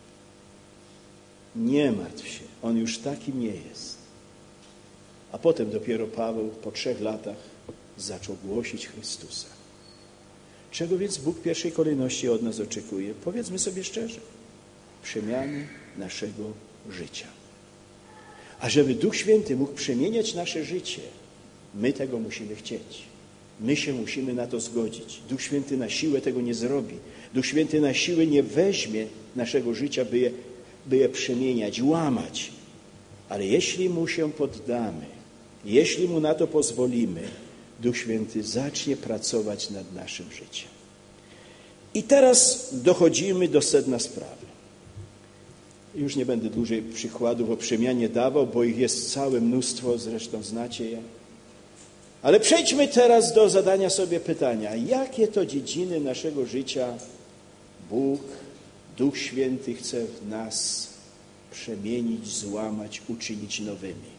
Nie martw się, on już takim nie jest. A potem dopiero Paweł po trzech latach zaczął głosić Chrystusa. Czego więc Bóg w pierwszej kolejności od nas oczekuje? Powiedzmy sobie szczerze. Przemiany naszego życia. A żeby Duch Święty mógł przemieniać nasze życie, My tego musimy chcieć. My się musimy na to zgodzić. Duch Święty na siłę tego nie zrobi. Duch Święty na siłę nie weźmie naszego życia, by je, by je przemieniać, łamać. Ale jeśli Mu się poddamy, jeśli Mu na to pozwolimy, Duch Święty zacznie pracować nad naszym życiem. I teraz dochodzimy do sedna sprawy. Już nie będę dłużej przykładów o przemianie dawał, bo ich jest całe mnóstwo, zresztą znacie je. Ale przejdźmy teraz do zadania sobie pytania, jakie to dziedziny naszego życia Bóg, Duch Święty chce w nas przemienić, złamać, uczynić nowymi.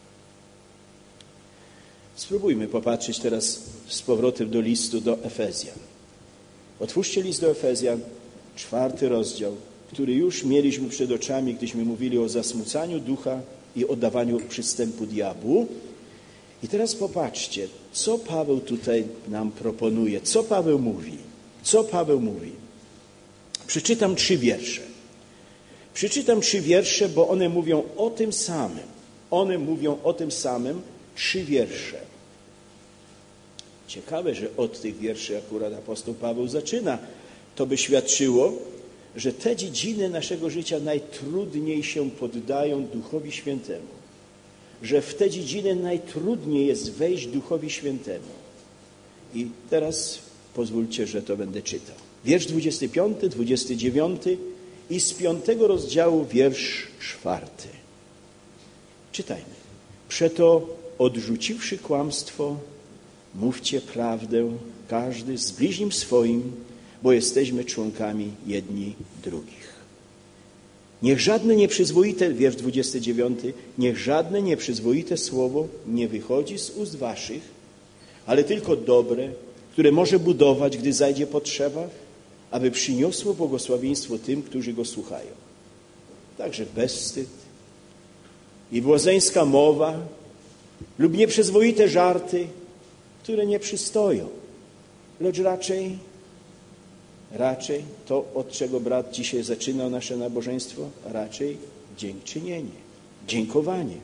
Spróbujmy popatrzeć teraz z powrotem do listu do Efezjan. Otwórzcie list do Efezjan, czwarty rozdział, który już mieliśmy przed oczami, gdyśmy mówili o zasmucaniu ducha i oddawaniu przystępu diabłu. I teraz popatrzcie, co Paweł tutaj nam proponuje, co Paweł mówi. Co Paweł mówi? Przeczytam trzy wiersze. Przeczytam trzy wiersze, bo one mówią o tym samym. One mówią o tym samym, trzy wiersze. Ciekawe, że od tych wierszy akurat apostoł Paweł zaczyna. To by świadczyło, że te dziedziny naszego życia najtrudniej się poddają Duchowi Świętemu. Że w te dziedziny najtrudniej jest wejść Duchowi Świętemu. I teraz pozwólcie, że to będę czytał. Wiersz dwudziesty piąty, dwudziesty dziewiąty i z piątego rozdziału wiersz czwarty. Czytajmy. Przeto odrzuciwszy kłamstwo, mówcie prawdę, każdy z bliźnim swoim, bo jesteśmy członkami jedni drugich. Niech żadne nieprzyzwoite, wiersz dwudziesty dziewiąty, niech żadne nieprzyzwoite słowo nie wychodzi z ust waszych, ale tylko dobre, które może budować, gdy zajdzie potrzeba, aby przyniosło błogosławieństwo tym, którzy go słuchają. Także bezwstyd i błazeńska mowa lub nieprzyzwoite żarty, które nie przystoją, lecz raczej, raczej to, od czego brat dzisiaj zaczynał nasze nabożeństwo, raczej dziękczynienie, dziękowanie.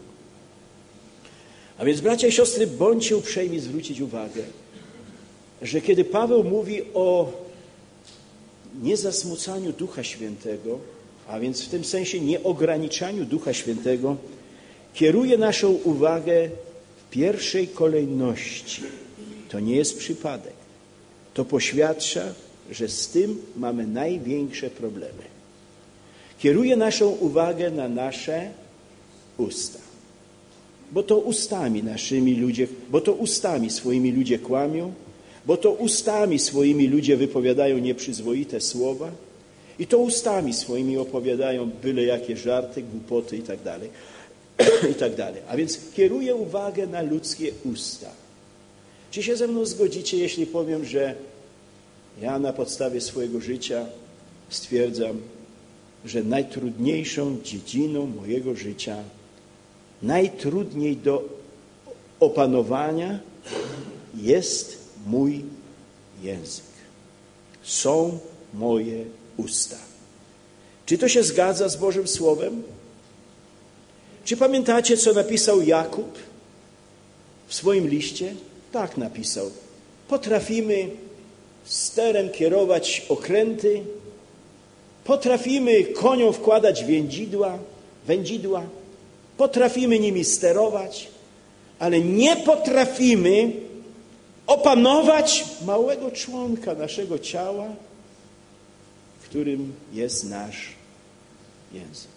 A więc, bracia i siostry, bądźcie uprzejmi zwrócić uwagę, że kiedy Paweł mówi o niezasmucaniu Ducha Świętego, a więc w tym sensie nieograniczaniu Ducha Świętego, kieruje naszą uwagę w pierwszej kolejności. To nie jest przypadek. To poświadcza, że z tym mamy największe problemy. Kieruje naszą uwagę na nasze usta. Bo to ustami naszymi ludzie, bo to ustami swoimi ludzie kłamią, bo to ustami swoimi ludzie wypowiadają nieprzyzwoite słowa i to ustami swoimi opowiadają byle jakie żarty, głupoty i tak dalej, i tak dalej. A więc kieruje uwagę na ludzkie usta. Czy się ze mną zgodzicie, jeśli powiem, że ja na podstawie swojego życia stwierdzam, że najtrudniejszą dziedziną mojego życia, najtrudniej do opanowania jest mój język. Są moje usta. Czy to się zgadza z Bożym Słowem? Czy pamiętacie, co napisał Jakub w swoim liście? Tak napisał. Potrafimy sterem kierować okręty, potrafimy koniom wkładać wędzidła, wędzidła, potrafimy nimi sterować, ale nie potrafimy opanować małego członka naszego ciała, którym jest nasz język.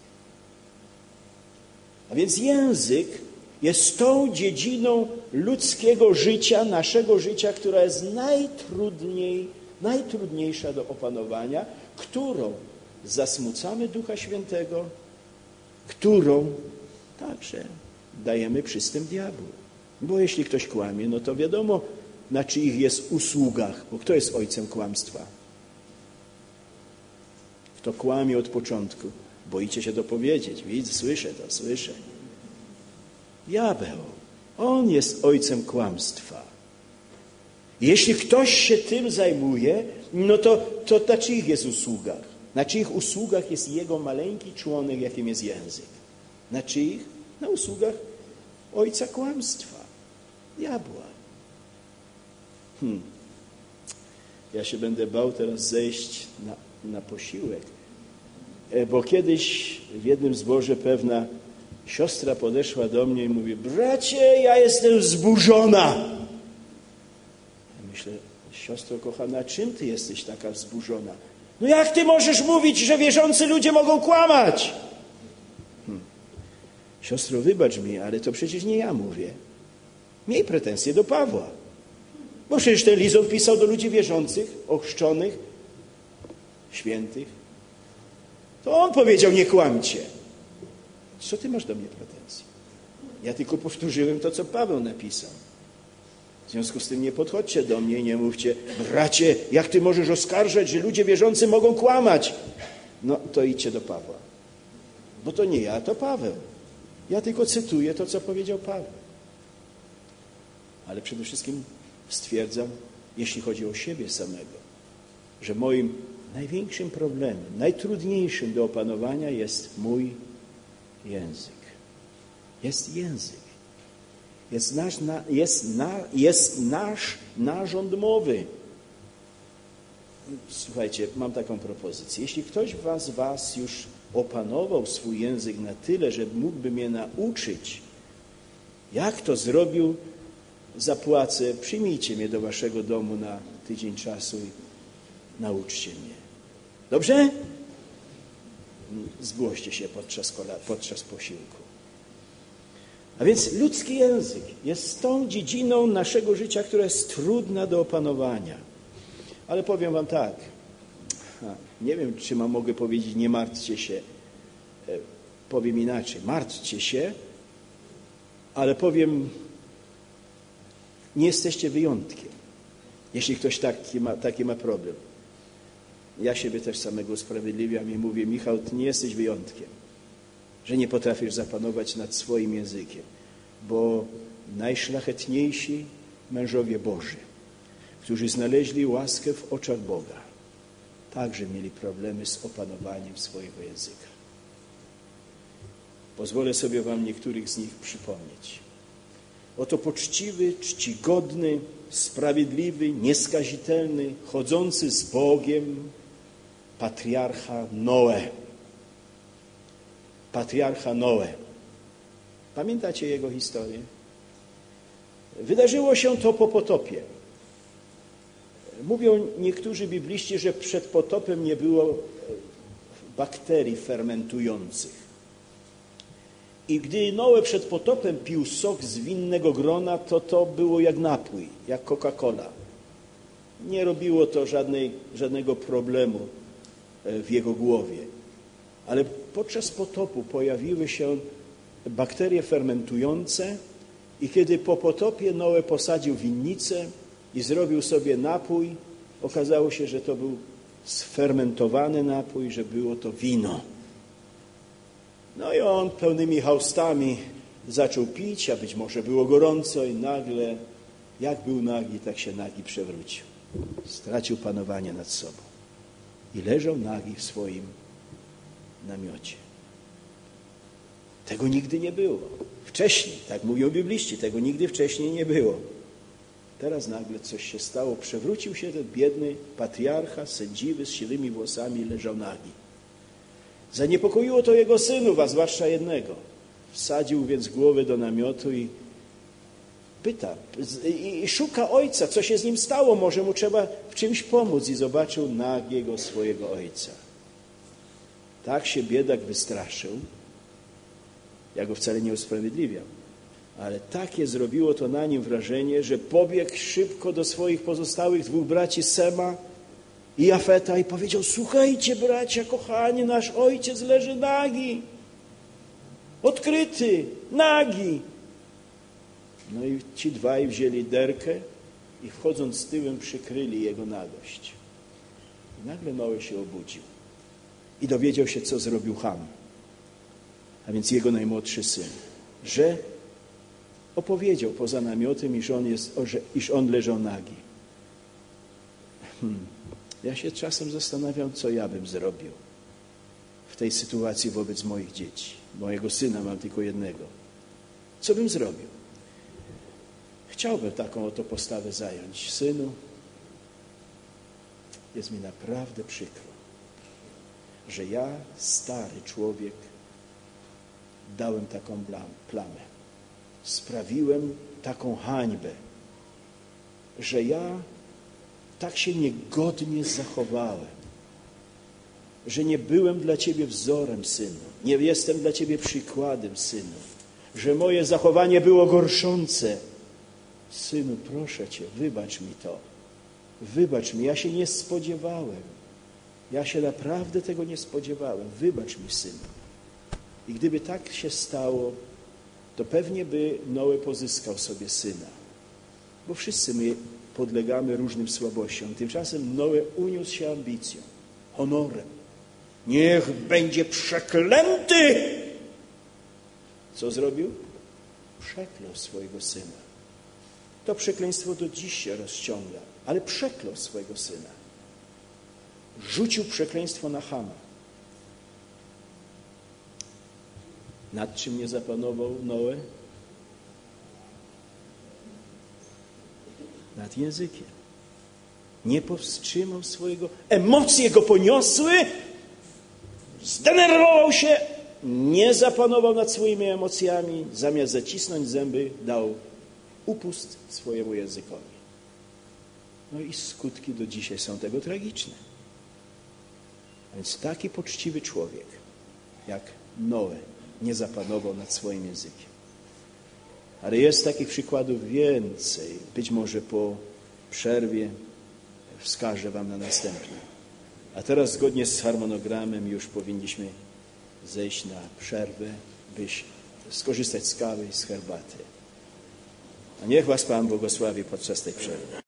A więc język jest tą dziedziną ludzkiego życia, naszego życia, która jest najtrudniej, najtrudniejsza do opanowania, którą zasmucamy Ducha Świętego, którą także dajemy przystęp diabłu. Bo jeśli ktoś kłamie, no to wiadomo, na czyich jest usługach, bo kto jest ojcem kłamstwa? Kto kłamie od początku? Boicie się to powiedzieć. Widzę, słyszę to, słyszę. Diabeł. On jest ojcem kłamstwa. Jeśli ktoś się tym zajmuje, no to, to na czyich jest usługach? Na czyich usługach jest jego maleńki członek, jakim jest język? Na czyich? Na usługach ojca kłamstwa. diabła. Hmm. Ja się będę bał teraz zejść na, na posiłek, bo kiedyś w jednym zborze pewna siostra podeszła do mnie i mówi: bracie, ja jestem wzburzona. Ja myślę: siostro kochana, czym ty jesteś taka wzburzona? No jak ty możesz mówić, że wierzący ludzie mogą kłamać? Hmm. Siostro, wybacz mi, ale to przecież nie ja mówię. Miej pretensje do Pawła. Bo przecież ten list pisał do ludzi wierzących, ochrzczonych, świętych. To on powiedział: nie kłamcie. Co ty masz do mnie pretensje? Ja tylko powtórzyłem to, co Paweł napisał. W związku z tym nie podchodźcie do mnie i nie mówcie: bracie, jak ty możesz oskarżać, że ludzie wierzący mogą kłamać? No to idźcie do Pawła. Bo to nie ja, to Paweł. Ja tylko cytuję to, co powiedział Paweł. Ale przede wszystkim stwierdzam, jeśli chodzi o siebie samego, że moim największym problemem, najtrudniejszym do opanowania jest mój język. Jest język. Jest nasz, jest na, jest nasz narząd mowy. Słuchajcie, mam taką propozycję. Jeśli ktoś was, was już opanował swój język na tyle, że mógłby mnie nauczyć, jak to zrobił, zapłacę, przyjmijcie mnie do waszego domu na tydzień czasu i nauczcie mnie. Dobrze? Zgłoście się podczas, kola, podczas posiłku. A więc ludzki język jest tą dziedziną naszego życia, która jest trudna do opanowania. Ale powiem wam tak, nie wiem, czy mam, mogę powiedzieć: nie martwcie się. Powiem inaczej, martwcie się, ale powiem: nie jesteście wyjątkiem, jeśli ktoś taki ma, taki ma problem. Ja siebie też samego usprawiedliwiam i mówię: Michał, ty nie jesteś wyjątkiem, że nie potrafisz zapanować nad swoim językiem, bo najszlachetniejsi mężowie Boży, którzy znaleźli łaskę w oczach Boga, także mieli problemy z opanowaniem swojego języka. Pozwolę sobie wam niektórych z nich przypomnieć. Oto poczciwy, czcigodny, sprawiedliwy, nieskazitelny, chodzący z Bogiem patriarcha Noe. Patriarcha Noe. Pamiętacie jego historię? Wydarzyło się to po potopie. Mówią niektórzy bibliści, że przed potopem nie było bakterii fermentujących. I gdy Noe przed potopem pił sok z winnego grona, to to było jak napój, jak Coca-Cola. Nie robiło to żadnej, żadnego problemu w jego głowie. Ale podczas potopu pojawiły się bakterie fermentujące i kiedy po potopie Noe posadził winnicę i zrobił sobie napój, okazało się, że to był sfermentowany napój, że było to wino. No i on pełnymi haustami zaczął pić, a być może było gorąco i nagle, jak był nagi, tak się nagi przewrócił. Stracił panowanie nad sobą i leżał nagi w swoim namiocie. Tego nigdy nie było. Wcześniej, tak mówią bibliści, tego nigdy wcześniej nie było. Teraz nagle coś się stało, przewrócił się ten biedny patriarcha, sędziwy, z siwymi włosami, leżał nagi. Zaniepokoiło to jego synów, a zwłaszcza jednego. Wsadził więc głowę do namiotu i pyta, i szuka ojca, co się z nim stało, może mu trzeba w czymś pomóc. I zobaczył nagiego swojego ojca. Tak się biedak wystraszył, ja go wcale nie usprawiedliwiam, ale takie zrobiło to na nim wrażenie, że pobiegł szybko do swoich pozostałych dwóch braci Sema i Jafeta i powiedział: słuchajcie, bracia kochani, nasz ojciec leży nagi, odkryty, nagi. No i ci dwaj wzięli derkę i wchodząc tyłem przykryli jego nagość. I nagle Noe się obudził i dowiedział się, co zrobił Ham, a więc jego najmłodszy syn, że opowiedział poza namiotem, iż on, jest, iż on leżał nagi. Hmm. Ja się czasem zastanawiam, co ja bym zrobił w tej sytuacji wobec moich dzieci. Mojego syna mam tylko jednego. Co bym zrobił? Chciałbym taką oto postawę zająć. Synu, jest mi naprawdę przykro, że ja, stary człowiek, dałem taką plamę. Sprawiłem taką hańbę, że ja tak się niegodnie zachowałem, że nie byłem dla Ciebie wzorem, synu. Nie jestem dla Ciebie przykładem, synu. Że moje zachowanie było gorszące. Synu, proszę Cię, wybacz mi to. Wybacz mi, ja się nie spodziewałem. Ja się naprawdę tego nie spodziewałem. Wybacz mi, synu. I gdyby tak się stało, to pewnie by Noe pozyskał sobie syna. Bo wszyscy my podlegamy różnym słabościom. Tymczasem Noe uniósł się ambicją, honorem. Niech będzie przeklęty! Co zrobił? Przeklął swojego syna. To przekleństwo do dziś się rozciąga, ale przeklął swojego syna. Rzucił przekleństwo na Chama. Nad czym nie zapanował Noe? Nad językiem. Nie powstrzymał swojego... Emocje go poniosły, zdenerwował się, nie zapanował nad swoimi emocjami, zamiast zacisnąć zęby, dał upust swojemu językowi. No i skutki do dzisiaj są tego tragiczne. A więc taki poczciwy człowiek, jak Noe, nie zapanował nad swoim językiem. Ale jest takich przykładów więcej. Być może po przerwie wskażę wam na następne. A teraz zgodnie z harmonogramem już powinniśmy zejść na przerwę, by skorzystać z kawy i z herbaty. A niech was Pan błogosławi podczas tej przerwy.